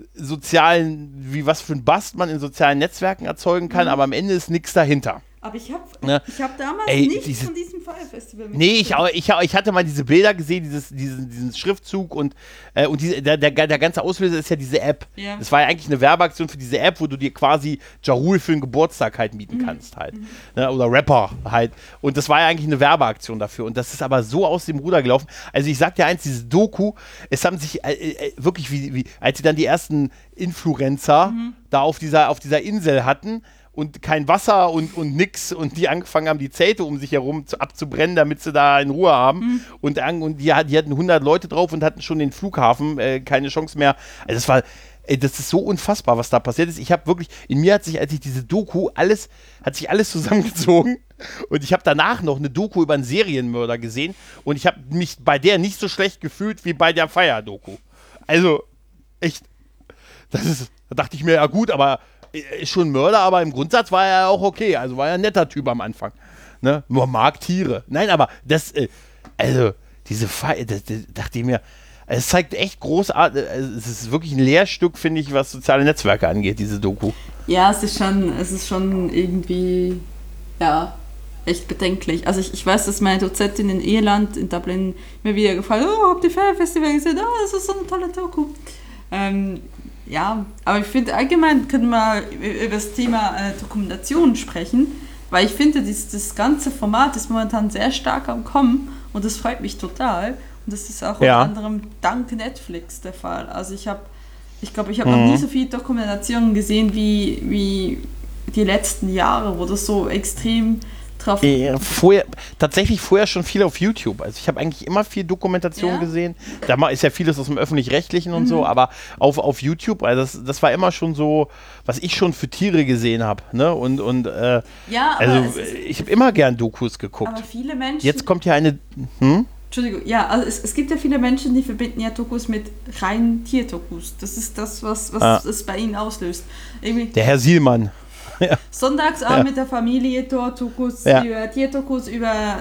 sozialen, wie was für ein Bast man in sozialen Netzwerken erzeugen kann, aber am Ende ist nichts dahinter. Aber ich habe Ne? ich hab damals Ey, nichts diese- von diesem Fire Festival Nee, ich, auch- ich, auch- ich hatte mal diese Bilder gesehen, dieses, diesen, diesen Schriftzug und, äh, und diese, der, der, der ganze Auslöser ist ja diese App. Ja. Das war ja eigentlich eine Werbeaktion für diese App, wo du dir quasi Ja Rule für den Geburtstag halt mieten kannst halt. Ne? Oder Rapper halt. Und das war ja eigentlich eine Werbeaktion dafür. Und das ist aber so aus dem Ruder gelaufen. Also ich sag dir eins, diese Doku, es haben sich äh, äh, wirklich, wie, wie, als sie dann die ersten Influencer da auf dieser, auf dieser Insel hatten, und kein Wasser und, und nix und die angefangen haben, die Zelte um sich herum zu, abzubrennen, damit sie da in Ruhe haben Mhm. und, an- und die, hat- die hatten hundert Leute drauf und hatten schon den Flughafen, äh, keine Chance mehr. Also das war, ey, das ist so unfassbar, was da passiert ist. Ich habe wirklich, in mir hat sich, als ich diese Doku, alles, hat sich alles zusammengezogen und ich habe danach noch eine Doku über einen Serienmörder gesehen und ich habe mich bei der nicht so schlecht gefühlt wie bei der Fire-Doku. Also, echt, das ist, da dachte ich mir, ja gut, aber er ist schon ein Mörder, aber im Grundsatz war er auch okay. Also war er ein netter Typ am Anfang. Ne? Nur mag Tiere. Nein, aber das, äh, also, diese Feier, das, das dachte ich mir, es zeigt echt großartig, es ist wirklich ein Lehrstück, finde ich, was soziale Netzwerke angeht, diese Doku. Ja, es ist schon, es ist schon irgendwie, ja, echt bedenklich. Also ich, ich weiß, dass meine Dozentin in Irland, in Dublin, mir wieder gefragt hat, oh, habt ihr Fire Festival gesehen? Oh, das ist so eine tolle Doku. Ähm, ja, aber ich finde, allgemein können wir über das Thema äh, Dokumentation sprechen, weil ich finde, das, das ganze Format ist momentan sehr stark am Kommen und das freut mich total. Und das ist auch Ja. unter anderem dank Netflix der Fall. Also ich habe, ich glaube, ich habe noch Mhm. nie so viele Dokumentationen gesehen wie, wie die letzten Jahre, wo das so extrem drauf... Äh, vorher, tatsächlich vorher schon viel auf YouTube. Also ich habe eigentlich immer viel Dokumentation Ja? gesehen. Da ma- ist ja vieles aus dem Öffentlich-Rechtlichen und so, aber auf, auf YouTube, also das, das war immer schon so, was ich schon für Tiere gesehen habe. Ne? Und, und äh, Ja, aber, also es ist, ich habe immer gern Dokus geguckt. aber viele Menschen... Jetzt kommt hier eine. Hm? Entschuldigung, ja, also es, es gibt ja viele Menschen, die verbinden ja Dokus mit reinen Tierdokus. Das ist das, was, was Ah. es bei ihnen auslöst. Irgendwie Der Herr Sielmann. Sonntagsabend Ja. mit der Familie, dort Dokus Ja. über Tierdokus über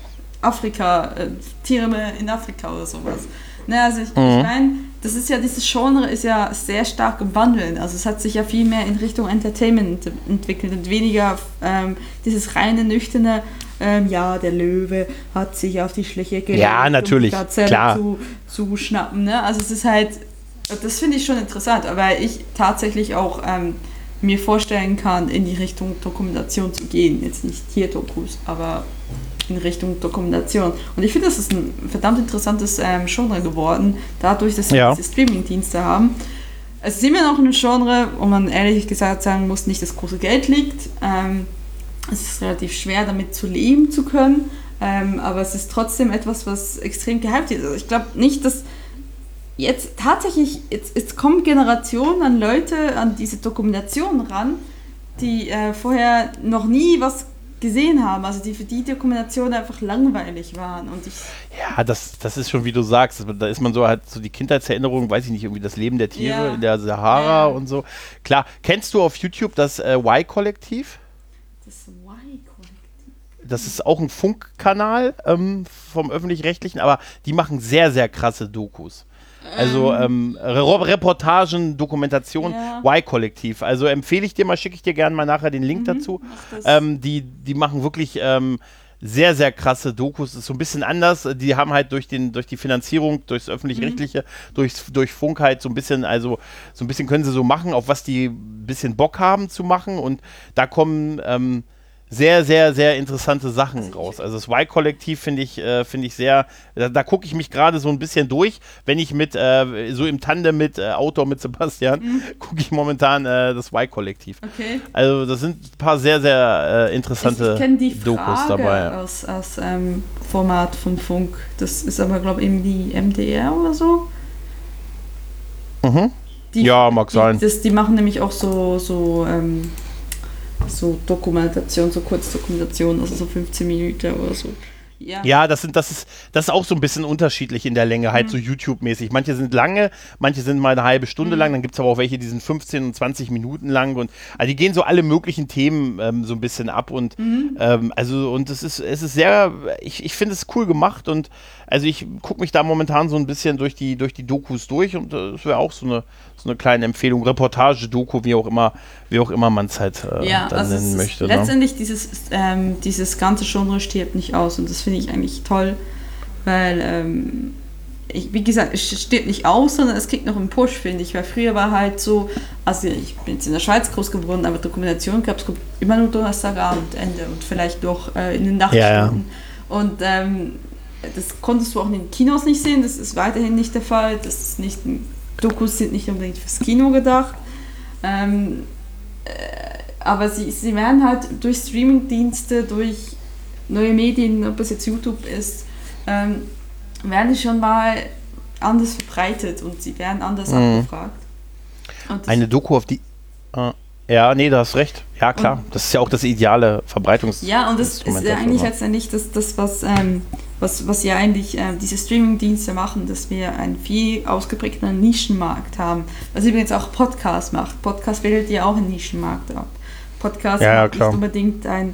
Afrika, äh, Tiere in Afrika oder sowas. Ne, also ich, Mhm. ich meine, das ist ja, dieses Genre ist ja sehr stark im Wandeln. Also es hat sich ja viel mehr in Richtung Entertainment ent- entwickelt und weniger ähm, dieses reine, nüchterne, ähm, ja, der Löwe hat sich auf die Schliche gelegt, Ja, natürlich, um die Gazelle klar. zu, zu schnappen. Ne? Also es ist halt, das finde ich schon interessant, aber ich tatsächlich auch ähm, mir vorstellen kann, in die Richtung Dokumentation zu gehen. Jetzt nicht Tierdokus, aber in Richtung Dokumentation. Und ich finde, das ist ein verdammt interessantes ähm, Genre geworden, dadurch, dass wir Ja. diese Streaming-Dienste haben. Es ist immer noch ein Genre, wo man ehrlich gesagt sagen muss, nicht das große Geld liegt. Ähm, es ist relativ schwer, damit zu leben zu können. Ähm, aber es ist trotzdem etwas, was extrem gehypt ist. Also ich glaube nicht, dass jetzt tatsächlich, jetzt, jetzt kommen Generationen an Leute an diese Dokumentation ran, die äh, vorher noch nie was gesehen haben, also die für die Dokumentation einfach langweilig waren. Und ich Ja, das, das ist schon, wie du sagst, da ist man so halt so die Kindheitserinnerung, weiß ich nicht, irgendwie das Leben der Tiere Ja. in der Sahara Ja. und so. Klar, kennst du auf YouTube das äh, Y-Kollektiv? das Y-Kollektiv. Das ist auch ein Funkkanal ähm, vom Öffentlich-Rechtlichen, aber die machen sehr, sehr krasse Dokus. Also ähm, Re Reportagen, Dokumentation, Ja. Y-Kollektiv. Also empfehle ich dir mal, schicke ich dir gerne mal nachher den Link dazu. mach das. Ähm, die, die machen wirklich ähm, sehr, sehr krasse Dokus. Ist so ein bisschen anders. Die haben halt durch, den, durch die Finanzierung, durchs Öffentlich-Rechtliche, durchs, durch Funk halt so ein bisschen, also so ein bisschen können sie so machen, auf was die ein bisschen Bock haben zu machen. Und da kommen ähm, sehr, sehr, sehr interessante Sachen raus. Also das Y-Kollektiv finde ich, äh, finde ich sehr, da, da gucke ich mich gerade so ein bisschen durch, wenn ich mit, äh, so im Tandem mit äh, Autor, mit Sebastian, gucke ich momentan äh, das Y-Kollektiv. Okay. Also das sind ein paar sehr, sehr äh, interessante ich ich kenne die Dokus Frage dabei. aus, aus ähm, Format von Funk. Das ist aber, glaube ich, irgendwie M D R oder so. Mhm. Die, Ja, mag die, sein. Das, die machen nämlich auch so, so, ähm, so Dokumentation, so Kurzdokumentation, also so fünfzehn Minuten oder so. Ja. Ja, das sind, das ist, das ist auch so ein bisschen unterschiedlich in der Länge, halt so YouTube-mäßig. Manche sind lange, manche sind mal eine halbe Stunde lang, dann gibt es aber auch welche, die sind fünfzehn und zwanzig Minuten lang und also die gehen so alle möglichen Themen ähm, so ein bisschen ab und ähm, also und es ist, es ist sehr, ich, ich finde es cool gemacht und also ich gucke mich da momentan so ein bisschen durch die, durch die Dokus durch und äh, das wäre auch so eine, so eine kleine Empfehlung, Reportage, Doku, wie auch immer, wie auch immer man es halt äh, Ja, dann also es nennen ist möchte. Ne? letztendlich dieses, ähm, dieses ganze Genre stirbt nicht aus und das finde ich eigentlich toll, weil, ähm, ich, wie gesagt, es stirbt nicht aus, sondern es kriegt noch einen Push, finde ich, weil früher war halt so, also ich bin jetzt in der Schweiz groß geworden, aber Dokumentation gab es immer nur Donnerstagabend, Ende und vielleicht noch äh, in den Nachtstunden. Ja, ja. Und ähm, das konntest du auch in den Kinos nicht sehen, das ist weiterhin nicht der Fall, das ist nicht, Dokus sind nicht unbedingt fürs Kino gedacht. Ähm, äh, aber sie, sie werden halt durch Streamingdienste, durch neue Medien, ob es jetzt YouTube ist, ähm, werden die schon mal anders verbreitet und sie werden anders Mhm. abgefragt. Und das- Eine Doku auf die. Äh, ja, nee, da hast recht. Ja, klar. Das ist ja auch das ideale Verbreitungs. Ja, und das ist Instrument ja dafür, eigentlich ne? letztendlich das, das was, ähm, was, was ja eigentlich ähm, diese Streaming-Dienste machen, dass wir einen viel ausgeprägten Nischenmarkt haben. Was übrigens auch Podcast macht. Podcast bildet ja auch einen Nischenmarkt ab. Podcast Ja, ja, macht klar. nicht unbedingt ein,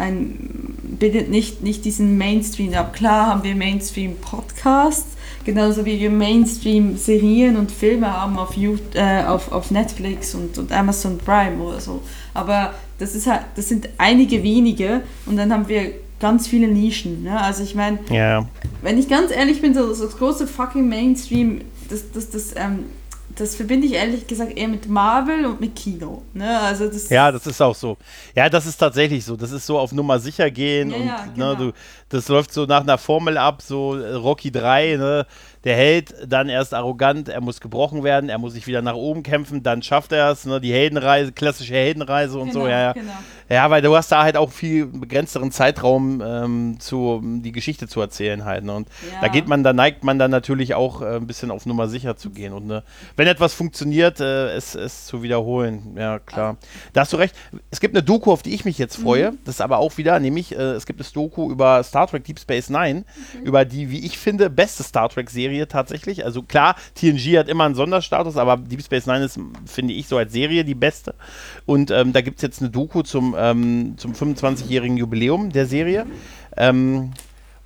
ein bildet nicht, nicht diesen Mainstream ab. Klar haben wir Mainstream-Podcasts, genauso wie wir Mainstream-Serien und Filme haben auf, YouTube, äh, auf, auf Netflix und, und Amazon Prime oder so. Aber das ist halt, das sind einige wenige und dann haben wir ganz viele Nischen. Ne? Also ich meine, Ja, ja. wenn ich ganz ehrlich bin, so das große fucking Mainstream, das, das, das, ähm, das verbinde ich ehrlich gesagt eher mit Marvel und mit Kino. Ne? Also das Ja, das ist auch so. Ja, das ist tatsächlich so. Das ist so auf Nummer sicher gehen Ja, und ja, genau. ne, du, das läuft so nach einer Formel ab, so äh, Rocky drei, ne? Der Held, dann erst arrogant, er muss gebrochen werden, er muss sich wieder nach oben kämpfen, dann schafft er es, ne? Die Heldenreise, klassische Heldenreise und so, Genau, ja, ja. genau. Ja, weil du hast da halt auch viel begrenzteren Zeitraum, ähm, zu, um die Geschichte zu erzählen halt. Ne? Und Ja. da geht man, da neigt man dann natürlich auch äh, ein bisschen auf Nummer sicher zu gehen. Und ne, wenn etwas funktioniert, äh, es, es zu wiederholen. Ja, klar. Da hast du recht. Es gibt eine Doku, auf die ich mich jetzt freue. Mhm. Das ist aber auch wieder, nämlich, äh, es gibt das Doku über Star Trek Deep Space Nine, über die, wie ich finde, beste Star Trek-Serie tatsächlich. Also klar, T N G hat immer einen Sonderstatus, aber Deep Space Nine ist, finde ich, so als Serie die beste. Und ähm, da gibt es jetzt eine Doku zum, ähm, zum fünfundzwanzigjährigen Jubiläum der Serie. Ähm,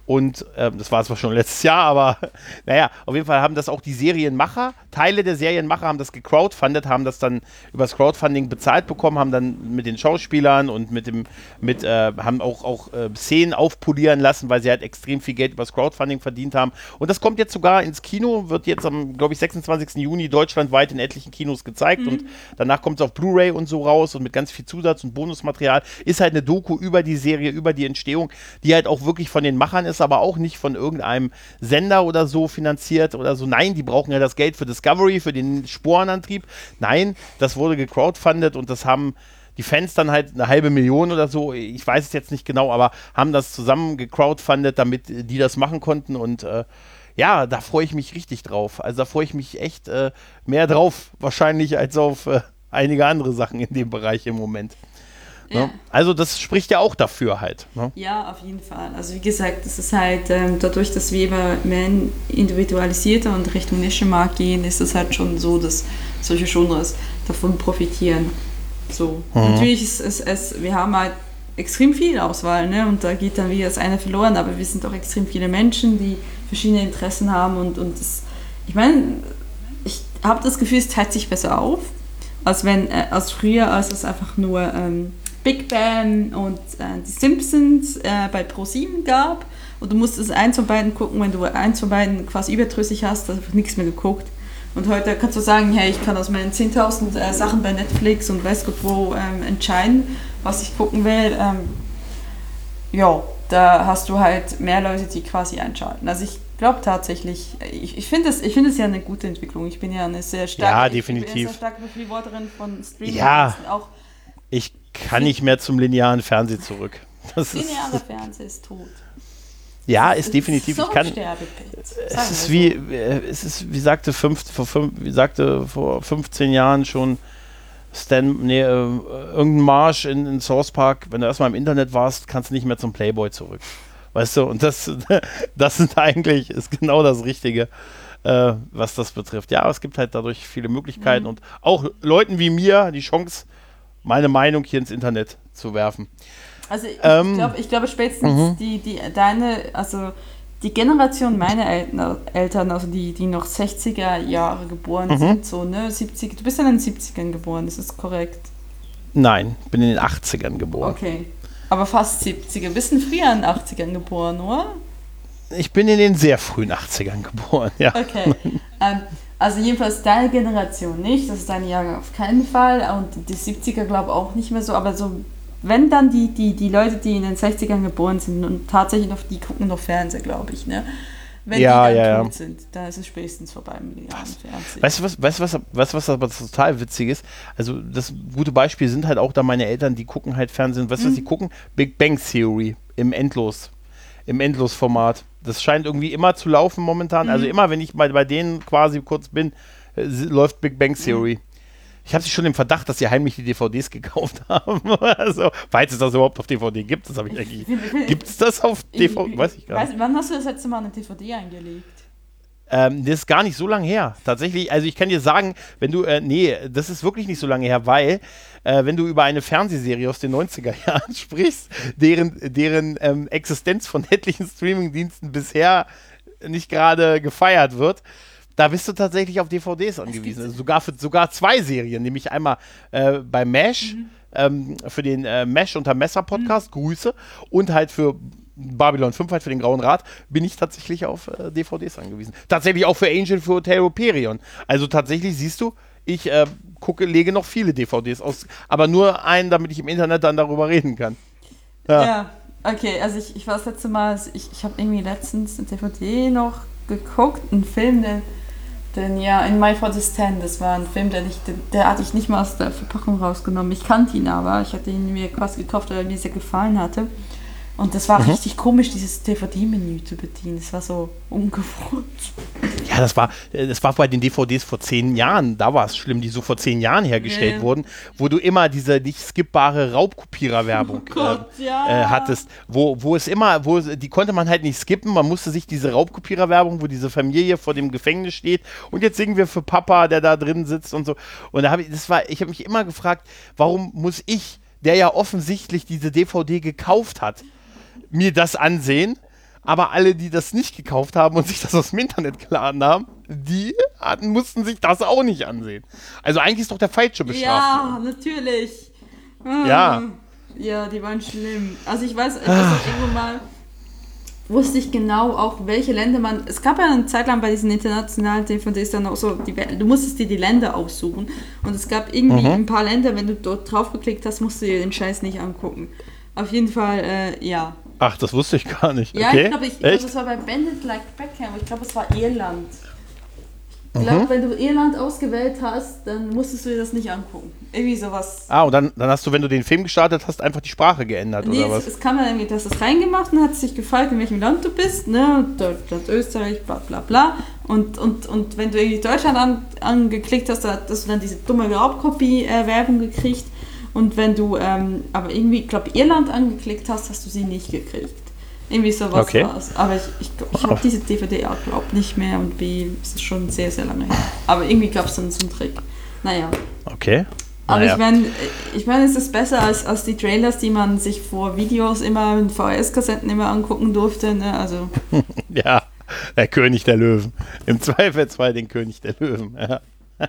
Und äh, das war zwar schon letztes Jahr, aber naja, auf jeden Fall haben das auch die Serienmacher, Teile der Serienmacher haben das gecrowdfundet, haben das dann übers Crowdfunding bezahlt bekommen, haben dann mit den Schauspielern und mit dem, mit, äh, haben auch, auch äh, Szenen aufpolieren lassen, weil sie halt extrem viel Geld übers Crowdfunding verdient haben. Und das kommt jetzt sogar ins Kino, wird jetzt am, glaube ich, sechsundzwanzigsten Juni deutschlandweit in etlichen Kinos gezeigt mhm. und danach kommt es auf Blu-ray und so raus und mit ganz viel Zusatz- und Bonusmaterial. Ist halt eine Doku über die Serie, über die Entstehung, die halt auch wirklich von den Machern ist, aber auch nicht von irgendeinem Sender oder so finanziert oder so. Nein, die brauchen ja das Geld für Discovery, für den Sporenantrieb. Nein, das wurde gecrowdfundet und das haben die Fans dann halt eine halbe Million oder so, ich weiß es jetzt nicht genau, aber haben das zusammen gecrowdfundet, damit die das machen konnten und äh, ja, da freue ich mich richtig drauf. Also da freue ich mich echt äh, mehr drauf wahrscheinlich als auf äh, einige andere Sachen in dem Bereich im Moment. Ja. Ne? Also das spricht ja auch dafür halt. Ne? Ja, auf jeden Fall. Also wie gesagt, das ist halt ähm, dadurch, dass wir immer mehr individualisierter und Richtung Nischenmarkt gehen, ist es halt schon so, dass solche Genres davon profitieren. So. Mhm. Natürlich ist es, es, wir haben halt extrem viel Auswahl, ne? Und da geht dann wieder das eine verloren, aber wir sind auch extrem viele Menschen, die verschiedene Interessen haben und, und das, ich meine, ich habe das Gefühl, es teilt sich besser auf, als wenn, äh, als früher, als es einfach nur ähm, Big Bang und äh, die Simpsons äh, bei ProSieben gab und du musstest eins von beiden gucken, wenn du eins von beiden quasi überdrüssig hast, hast du einfach nichts mehr geguckt. Und heute kannst du sagen, hey, ich kann aus meinen zehntausend äh, Sachen bei Netflix und weiß Gott wo ähm, entscheiden, was ich gucken will. Ähm, ja, da hast du halt mehr Leute, die quasi einschalten. Also ich glaube tatsächlich, ich, ich finde es ich find ja eine gute Entwicklung. Ich bin ja eine sehr starke, ja, definitiv. Ich bin eine sehr starke Befürworterin von Streaming. Ja, auch ich kann nicht mehr zum linearen Fernsehen zurück. Das lineare ist, Fernsehen ist tot. Ja, ist definitiv. So ich kann. Es ist wie, es ist, wie sagte fünf, vor fünf, wie sagte vor fünfzehn Jahren schon Stan, nee, äh, irgendein Marsch in, in Source Park. Wenn du erstmal im Internet warst, kannst du nicht mehr zum Playboy zurück. Weißt du? Und das, das ist eigentlich ist genau das Richtige, äh, was das betrifft. Ja, es gibt halt dadurch viele Möglichkeiten mhm. und auch Leuten wie mir die Chance, meine Meinung hier ins Internet zu werfen. Also ich, ähm, glaube, ich glaube spätestens mhm. die, die, deine, also die Generation meiner Eltern, Eltern also die, die noch sechziger Jahre geboren mhm. sind, so, ne, siebzig, du bist ja in den siebzigern geboren, ist das korrekt? Nein, ich bin in den achtzigern geboren. Okay, aber fast siebziger, bisschen früher in den achtzigern geboren, oder? Ich bin in den sehr frühen achtzigern geboren, ja. Okay, ähm, also jedenfalls deine Generation nicht, das ist deine Jahre auf keinen Fall und die siebziger glaube ich auch nicht mehr so, aber so wenn dann die, die, die Leute, die in den sechzigern geboren sind und tatsächlich noch, die gucken noch Fernsehen, glaube ich, ne? Wenn ja, die dann ja, tot ja. sind, dann ist es spätestens vorbei mit dem Fernsehen. Weißt du, was, weißt, was, weißt, was aber total witzig ist? Also das gute Beispiel sind halt auch da meine Eltern, die gucken halt Fernsehen. Weißt du, mhm. was sie gucken? Big Bang Theory im Endlos, im Endlosformat. Das scheint irgendwie immer zu laufen momentan. Mhm. Also immer, wenn ich mal bei denen quasi kurz bin, äh, läuft Big Bang Theory. Mhm. Ich habe sie schon im Verdacht, dass sie heimlich die D V Ds gekauft haben. Also, falls es das überhaupt auf D V D gibt, das habe ich eigentlich. Gibt es das auf D V D? Weiß ich gar nicht. Wann hast du das letzte Mal eine D V D eingelegt? Ähm, das ist gar nicht so lange her. Tatsächlich, also ich kann dir sagen, wenn du, äh, nee, das ist wirklich nicht so lange her, weil, äh, wenn du über eine Fernsehserie aus den neunziger Jahren sprichst, deren, deren ähm, Existenz von etlichen Streamingdiensten bisher nicht gerade gefeiert wird, da bist du tatsächlich auf D V Ds angewiesen. Also sogar, für, sogar zwei Serien, nämlich einmal äh, bei MASH, mhm. ähm, für den äh, MASH unter Messer Podcast, mhm. Grüße, und halt für Babylon fünf, halt für den Grauen Rat, bin ich tatsächlich auf äh, D V Ds angewiesen. Tatsächlich auch für Angel, für Hotel Operion. Also tatsächlich siehst du, ich äh, gucke, lege noch viele D V Ds aus, aber nur einen, damit ich im Internet dann darüber reden kann. Ja, ja, okay, also ich, ich war das letzte Mal, ich, ich habe irgendwie letztens eine D V D noch geguckt, einen Film, den Denn ja, in My For This Ten, das war ein Film, der, nicht, der hatte ich nicht mal aus der Verpackung rausgenommen. Ich kannte ihn aber, ich hatte ihn mir quasi gekauft, weil er mir sehr gefallen hatte. Und das war mhm. richtig komisch, dieses D V D-Menü zu bedienen. Das war so ungewohnt. Ja, das war, das war bei den D V Ds vor zehn Jahren, da war es schlimm, die so vor zehn Jahren hergestellt ja. wurden, wo du immer diese nicht skippbare Raubkopierer-Werbung oh Gott, äh, ja. äh, hattest, wo, wo es immer, wo die konnte man halt nicht skippen, man musste sich diese Raubkopierer-Werbung, wo diese Familie vor dem Gefängnis steht und jetzt singen wir für Papa, der da drin sitzt und so. Und da habe ich, das war, ich habe mich immer gefragt, warum muss ich, der ja offensichtlich diese D V D gekauft hat, mir das ansehen? aber alle, die das nicht gekauft haben und sich das aus dem Internet geladen haben, die hatten, mussten sich das auch nicht ansehen. Also eigentlich ist doch der Falsche bestraft. Ja, natürlich. Ah. Ja. Ja, die waren schlimm. Also ich weiß, ich weiß auch irgendwo mal, wusste ich genau auch, welche Länder man, es gab ja eine Zeit lang bei diesen internationalen D V Ds dann auch so, die, du musstest dir die Länder aussuchen und es gab irgendwie Mhm. ein paar Länder, wenn du dort drauf geklickt hast, musst du dir den Scheiß nicht angucken. Auf jeden Fall, äh, ja. Ach, das wusste ich gar nicht. Ja, Okay. ich glaube, ich, ich glaub, Echt? das war bei Bandit Like Beckham, ich glaube, es war Irland. Ich Mhm. glaube, wenn du Irland ausgewählt hast, dann musstest du dir das nicht angucken. Irgendwie sowas. Ah, und dann, dann hast du, wenn du den Film gestartet hast, einfach die Sprache geändert, Nee, oder es, was? es kam dann irgendwie, du hast das reingemacht und hat sich gefragt, in welchem Land du bist, ne, Deutschland, Österreich, bla bla bla. Und, und, und wenn du irgendwie Deutschland an, angeklickt hast, dann hast du dann diese dumme Raubkopie-Werbung gekriegt. Und wenn du ähm, aber irgendwie, ich glaube, Irland angeklickt hast, hast du sie nicht gekriegt. Irgendwie sowas Okay. war's. Aber ich, ich, ich habe diese D V D auch, glaub nicht mehr und B, es ist schon sehr, sehr lange her. Aber irgendwie gab es dann so einen Trick. Naja. Okay. Aber Naja. ich meine, ich mein, es ist besser als, als die Trailers, die man sich vor Videos immer in V H S-Kassetten immer angucken durfte. Ne? Also, Ja, der König der Löwen. Im Zweifelsfall den König der Löwen. Ja.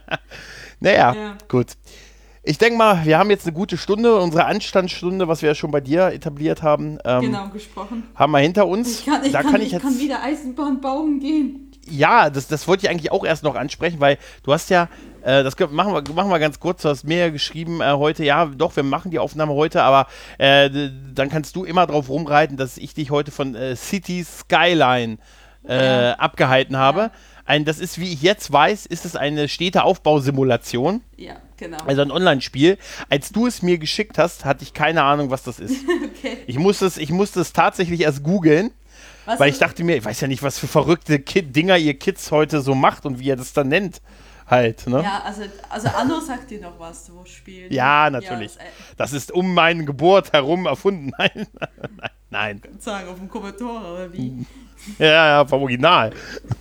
Naja, Ja. gut. Ich denke mal, wir haben jetzt eine gute Stunde, unsere Anstandsstunde, was wir ja schon bei dir etabliert haben, ähm, genau gesprochen. haben wir hinter uns. Ich kann, ich da kann, kann ich ich jetzt, kann wieder Eisenbahn bauen gehen. ja, das, das wollte ich eigentlich auch erst noch ansprechen, weil du hast ja, äh, das können- machen wir, machen wir ganz kurz, du hast mir ja geschrieben äh, heute, ja, doch, wir machen die Aufnahme heute, aber äh, d- dann kannst du immer drauf rumreiten, dass ich dich heute von äh, City Skyline äh, Ja. abgehalten habe. Ja. Ein, das ist, wie ich jetzt weiß, ist es eine Städteaufbausimulation, Ja, genau. also ein Online-Spiel. Als du es mir geschickt hast, hatte ich keine Ahnung, was das ist. Okay. Ich musste es, ich musste es tatsächlich erst googeln, Was weil ist- ich dachte mir, ich weiß ja nicht, was für verrückte Kid Dinger ihr Kids heute so macht und wie ihr das dann nennt. Halt, ne? Ja, also, also Anno sagt dir noch was, wo es spielt. Ja, natürlich. Ja, das, Das ist um meine Geburt herum erfunden. Nein, nein, nein. äh, sagen auf dem Commodore oder wie? Ja, ja, vom Original.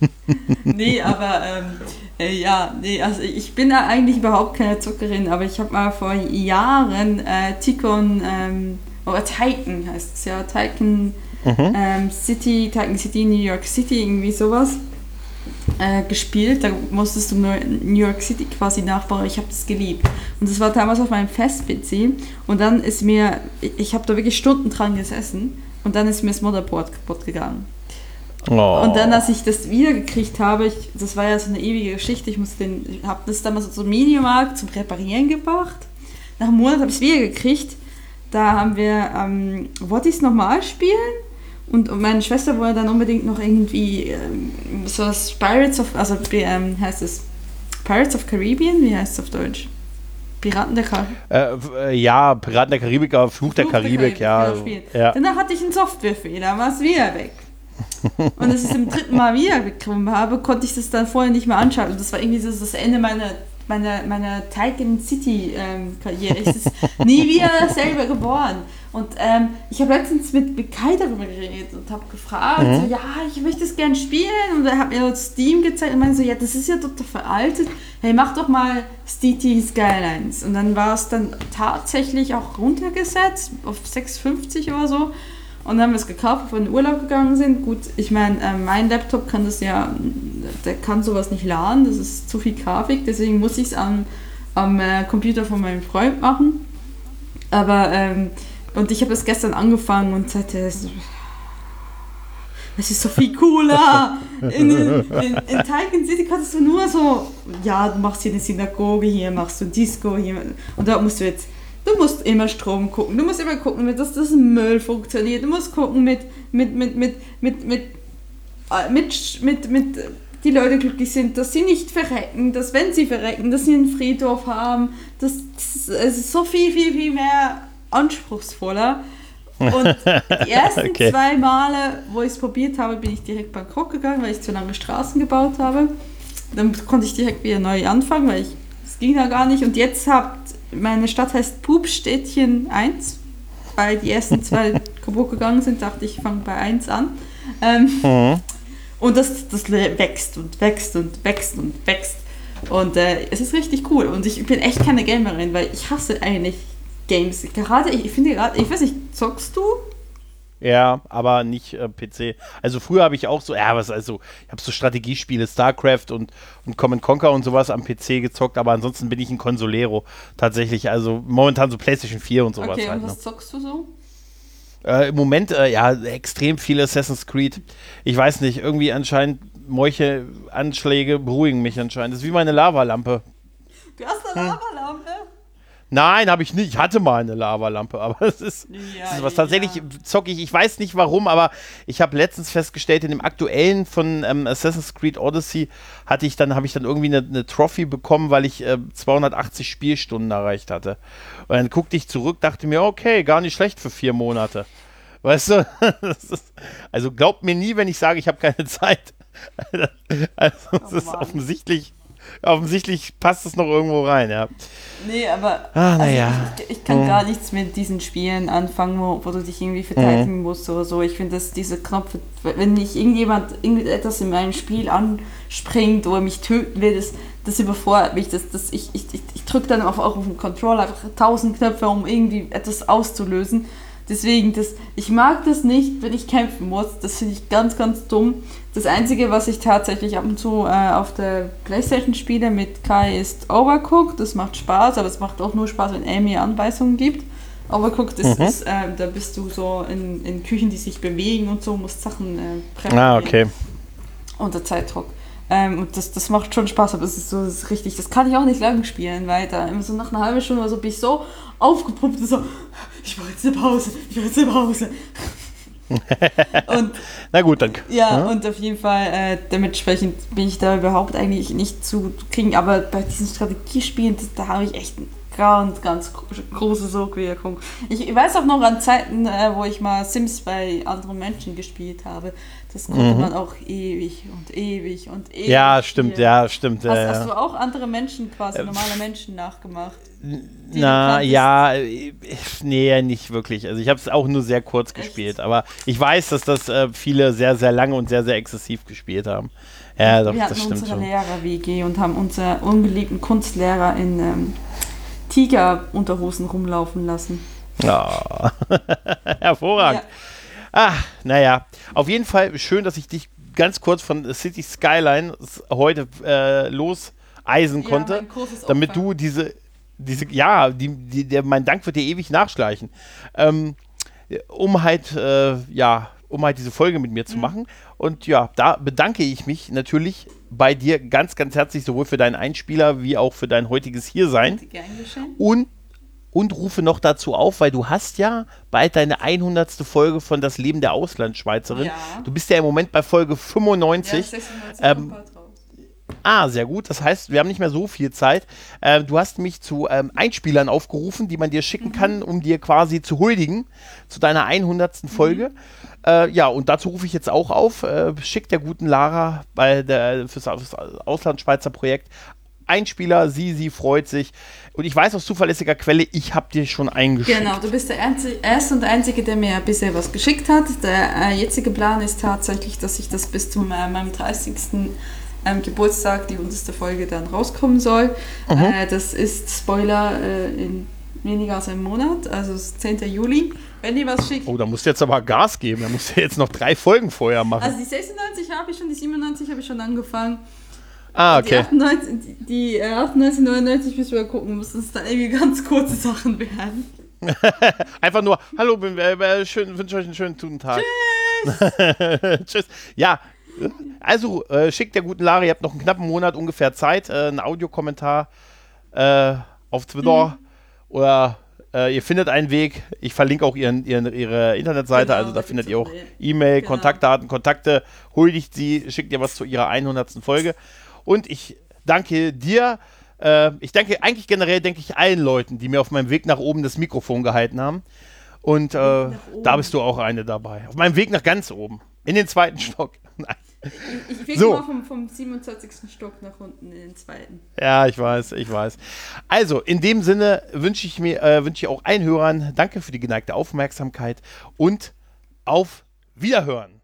Nee, aber ähm, äh, ja, nee, also ich bin da eigentlich überhaupt keine Zockerin, aber ich habe mal vor Jahren äh, Ticon, ähm, oder Titan heißt es ja, Titan ähm, City, Titan City, New York City, irgendwie sowas äh, gespielt. Da musstest du nur New York City quasi nachbauen. Ich habe das geliebt. Und das war damals auf meinem Fest-P C und dann ist mir, ich, ich habe da wirklich Stunden dran gesessen und dann ist mir das Motherboard kaputt gegangen. Oh. Und dann, als ich das wiedergekriegt habe, ich, das war ja so eine ewige Geschichte, ich musste den, ich habe das damals zum Mediamarkt zum Reparieren gebracht. Nach einem Monat habe ich es wiedergekriegt. Da haben wir, ähm, wollte ich es nochmal spielen und, und meine Schwester wollte dann unbedingt noch irgendwie ähm, so das Pirates of, also ähm, heißt es Pirates of Caribbean, wie heißt es auf Deutsch? Piraten der Karibik. Äh, w- äh, ja, Piraten der Karibik, aber Fluch der Fluch der Karibik, Karibik, ja. genau, so. spielen. ja. Danach hatte ich einen Softwarefehler, war es wieder weg. Und als ich es im dritten Mal wiederbekommen habe, konnte ich das dann vorher nicht mehr anschauen. Und das war irgendwie so das Ende meiner, meiner, meiner Titan City ähm, Karriere. Ich ist nie wieder dasselbe geboren. Und ähm, ich habe letztens mit, mit Kai darüber geredet und habe gefragt, Mhm. so, ja, ich möchte es gerne spielen. Und er hat mir Steam gezeigt und meinte so, ja, das ist ja total veraltet. Hey, mach doch mal City Skylines. Und dann war es dann tatsächlich auch runtergesetzt auf sechs fünfzig oder so. Und dann haben wir es gekauft, bevor wir in den Urlaub gegangen sind. Gut, ich meine, äh, mein Laptop kann das ja, der kann sowas nicht laden, das ist zu viel Grafik, deswegen muss ich es am, am äh, Computer von meinem Freund machen. Aber, ähm, und ich habe es gestern angefangen und sagte, es es ist so viel cooler. In, in, in, in Titan City kannst du nur so, ja, du machst hier eine Synagoge, hier machst du Disco, hier, und dort musst du jetzt, du musst immer Strom gucken, du musst immer gucken, dass das Müll funktioniert, du musst gucken mit, mit, mit, mit, mit, mit, äh, mit, mit, mit, die Leute glücklich sind, dass sie nicht verrecken, dass wenn sie verrecken, dass sie einen Friedhof haben, das, das es ist so viel, viel, viel mehr anspruchsvoller. Und die ersten Okay. zwei Male, wo ich es probiert habe, bin ich direkt bankrott gegangen, weil ich zu lange Straßen gebaut habe. Dann konnte ich direkt wieder neu anfangen, weil ich, es ging da gar nicht. Und jetzt hat, meine Stadt heißt Pupstädtchen eins, weil die ersten zwei kaputt gegangen sind, dachte ich, ich fange bei eins an. Ähm, Mhm. und das, das wächst und wächst und wächst und wächst. Und äh, es ist richtig cool. Und ich bin echt keine Gamerin, weil ich hasse eigentlich Games. Gerade, ich finde gerade, ich weiß nicht, zockst du? Ja, aber nicht äh, P C. Also früher habe ich auch so, ja, was also, ich habe so Strategiespiele, StarCraft und, und Command Conquer und sowas am P C gezockt, aber ansonsten bin ich ein Consolero tatsächlich. Also momentan so PlayStation vier und sowas. Okay, halt, und was ne? zockst du so? Äh, Im Moment, äh, ja, extrem viel Assassin's Creed. Ich weiß nicht, irgendwie anscheinend solche Anschläge beruhigen mich anscheinend. Das ist wie meine Lavalampe. Du hast eine Lavalampe? Nein, habe ich nicht. Ich hatte mal eine Lavalampe, aber es ist, Ja, es ist was ja. tatsächlich zocke ich. Ich weiß nicht warum, aber ich habe letztens festgestellt, in dem aktuellen von ähm, Assassin's Creed Odyssey hatte ich dann habe ich dann irgendwie eine, eine Trophy bekommen, weil ich äh, zweihundertachtzig Spielstunden erreicht hatte. Und dann guckte ich zurück, dachte mir, okay, gar nicht schlecht für vier Monate. Weißt du? Das ist, also glaubt mir nie, wenn ich sage, ich habe keine Zeit. Also es Oh ist Mann. offensichtlich, offensichtlich passt es noch irgendwo rein, ja. Nee, aber Ah, na also ja. ich, ich kann Hm. gar nichts mit diesen Spielen anfangen, wo, wo du dich irgendwie verteidigen musst oder so. Ich finde, dass diese Knöpfe, wenn nicht irgendjemand irgendetwas in meinem Spiel anspringt oder mich töten will, das, das überfordert mich. Das, das, ich ich, ich, ich drücke dann auf, auch auf den Controller einfach tausend Knöpfe, um irgendwie etwas auszulösen. Deswegen, das, ich mag das nicht, wenn ich kämpfen muss. Das finde ich ganz, ganz dumm. Das Einzige, was ich tatsächlich ab und zu äh, auf der Playstation spiele mit Kai, ist Overcooked. Das macht Spaß, aber es macht auch nur Spaß, wenn Amy Anweisungen gibt. Overcooked ist, Mhm. ist äh, da bist du so in, in Küchen, die sich bewegen und so, musst Sachen äh, präparieren. Ah, okay. Unter Zeitdruck. Ähm, und das, das macht schon Spaß, aber es ist so, das ist richtig, das kann ich auch nicht lange spielen, weil da immer so nach einer halben Stunde oder so bin ich so aufgepumpt und so, ich mache jetzt eine Pause, ich mache jetzt eine Pause. Und Na gut, dann. ja, Ja? und auf jeden Fall, äh, dementsprechend bin ich da überhaupt eigentlich nicht zu kriegen, aber bei diesen Strategiespielen, das, da habe ich echt eine ganz, ganz große Sogwirkung. Ich, ich weiß auch noch an Zeiten, äh, wo ich mal Sims bei anderen Menschen gespielt habe, das konnte Mhm. man auch ewig und ewig und ewig Ja, stimmt, spielen. ja, stimmt. Hast, ja, hast ja. du auch andere Menschen quasi, normale Menschen nachgemacht? die Na, du kanntest? ja, äh, nee, nicht wirklich. Also ich habe es auch nur sehr kurz gespielt, aber ich weiß, dass das äh, viele sehr, sehr lange und sehr, sehr exzessiv gespielt haben. Ja, doch, Wir hatten das stimmt unsere schon. Lehrer-W G und haben unseren ungeliebten Kunstlehrer in ähm, Tiger-Unterhosen rumlaufen lassen. Ja. Hervorragend. Ah, naja. Auf jeden Fall schön, dass ich dich ganz kurz von City Skyline heute äh, loseisen konnte, mein großes damit Opfer. du diese, diese ja, die, die, der, mein Dank wird dir ewig nachschleichen, ähm, um halt, äh, ja, um halt diese Folge mit mir zu Mhm. machen. Und ja, da bedanke ich mich natürlich bei dir ganz, ganz herzlich, sowohl für deinen Einspieler wie auch für dein heutiges Hiersein. Gern geschehen. Und, und rufe noch dazu auf, weil du hast ja bald deine hundertste Folge von Das Leben der Auslandschweizerin. Ja. Du bist ja im Moment bei Folge fünfundneunzig. sechsundneunzig Ähm, kommt bald raus. Ah, sehr gut. Das heißt, wir haben nicht mehr so viel Zeit. Ähm, du hast mich zu ähm, Einspielern aufgerufen, die man dir schicken Mhm. kann, um dir quasi zu huldigen zu deiner hundertsten Folge. Äh, ja, und dazu rufe ich jetzt auch auf. Äh, schick der guten Lara bei der, fürs, fürs Auslandschweizer Projekt Einspieler. Sie, sie freut sich. Und ich weiß aus zuverlässiger Quelle, ich habe dir schon eingeschickt. Genau, du bist der einzi- erste und einzige, der mir bisher was geschickt hat. Der äh, jetzige Plan ist tatsächlich, dass ich das bis zum äh, meinem dreißigsten Ähm, Geburtstag, die hundertste Folge, dann rauskommen soll. Mhm. Äh, das ist, Spoiler, äh, in weniger als einem Monat, also es ist zehnten Juli. Wenn ihr was schickt. Oh, da musst du jetzt aber Gas geben. Da musst du jetzt noch drei Folgen vorher machen. Also die sechsundneunzig habe ich schon, die siebenundneunzig habe ich schon angefangen. ah, Die okay. achtundneunzig, die, die äh, achtundneunzig, neunundneunzig müssen wir gucken, müssen es dann irgendwie ganz kurze Sachen werden. Einfach nur, hallo, bin, äh, schön, wünsche euch einen schönen guten Tag. Tschüss. Tschüss. Ja, also äh, schickt der guten Lara, ihr habt noch einen knappen Monat ungefähr Zeit, äh, einen Audiokommentar äh, auf Twitter Mhm. oder äh, ihr findet einen Weg. Ich verlinke auch ihren, ihren, ihre Internetseite, Genau, also da da findet gibt's ihr auch auch eine- E-Mail, genau. Kontaktdaten, Kontakte, huldigt sie, schickt ihr was zu ihrer hundertsten Folge. Und ich danke dir. Äh, ich danke eigentlich generell, denke ich, allen Leuten, die mir auf meinem Weg nach oben das Mikrofon gehalten haben. Und äh, nach da oben. bist du auch eine dabei. Auf meinem Weg nach ganz oben. In den zweiten Stock. Nein. Ich, ich fliege So. mal vom, vom siebenundzwanzigsten Stock nach unten in den zweiten. Ja, ich weiß, ich weiß. Also, in dem Sinne wünsche ich mir, äh, wünsche ich auch allen Hörern, danke für die geneigte Aufmerksamkeit und auf Wiederhören.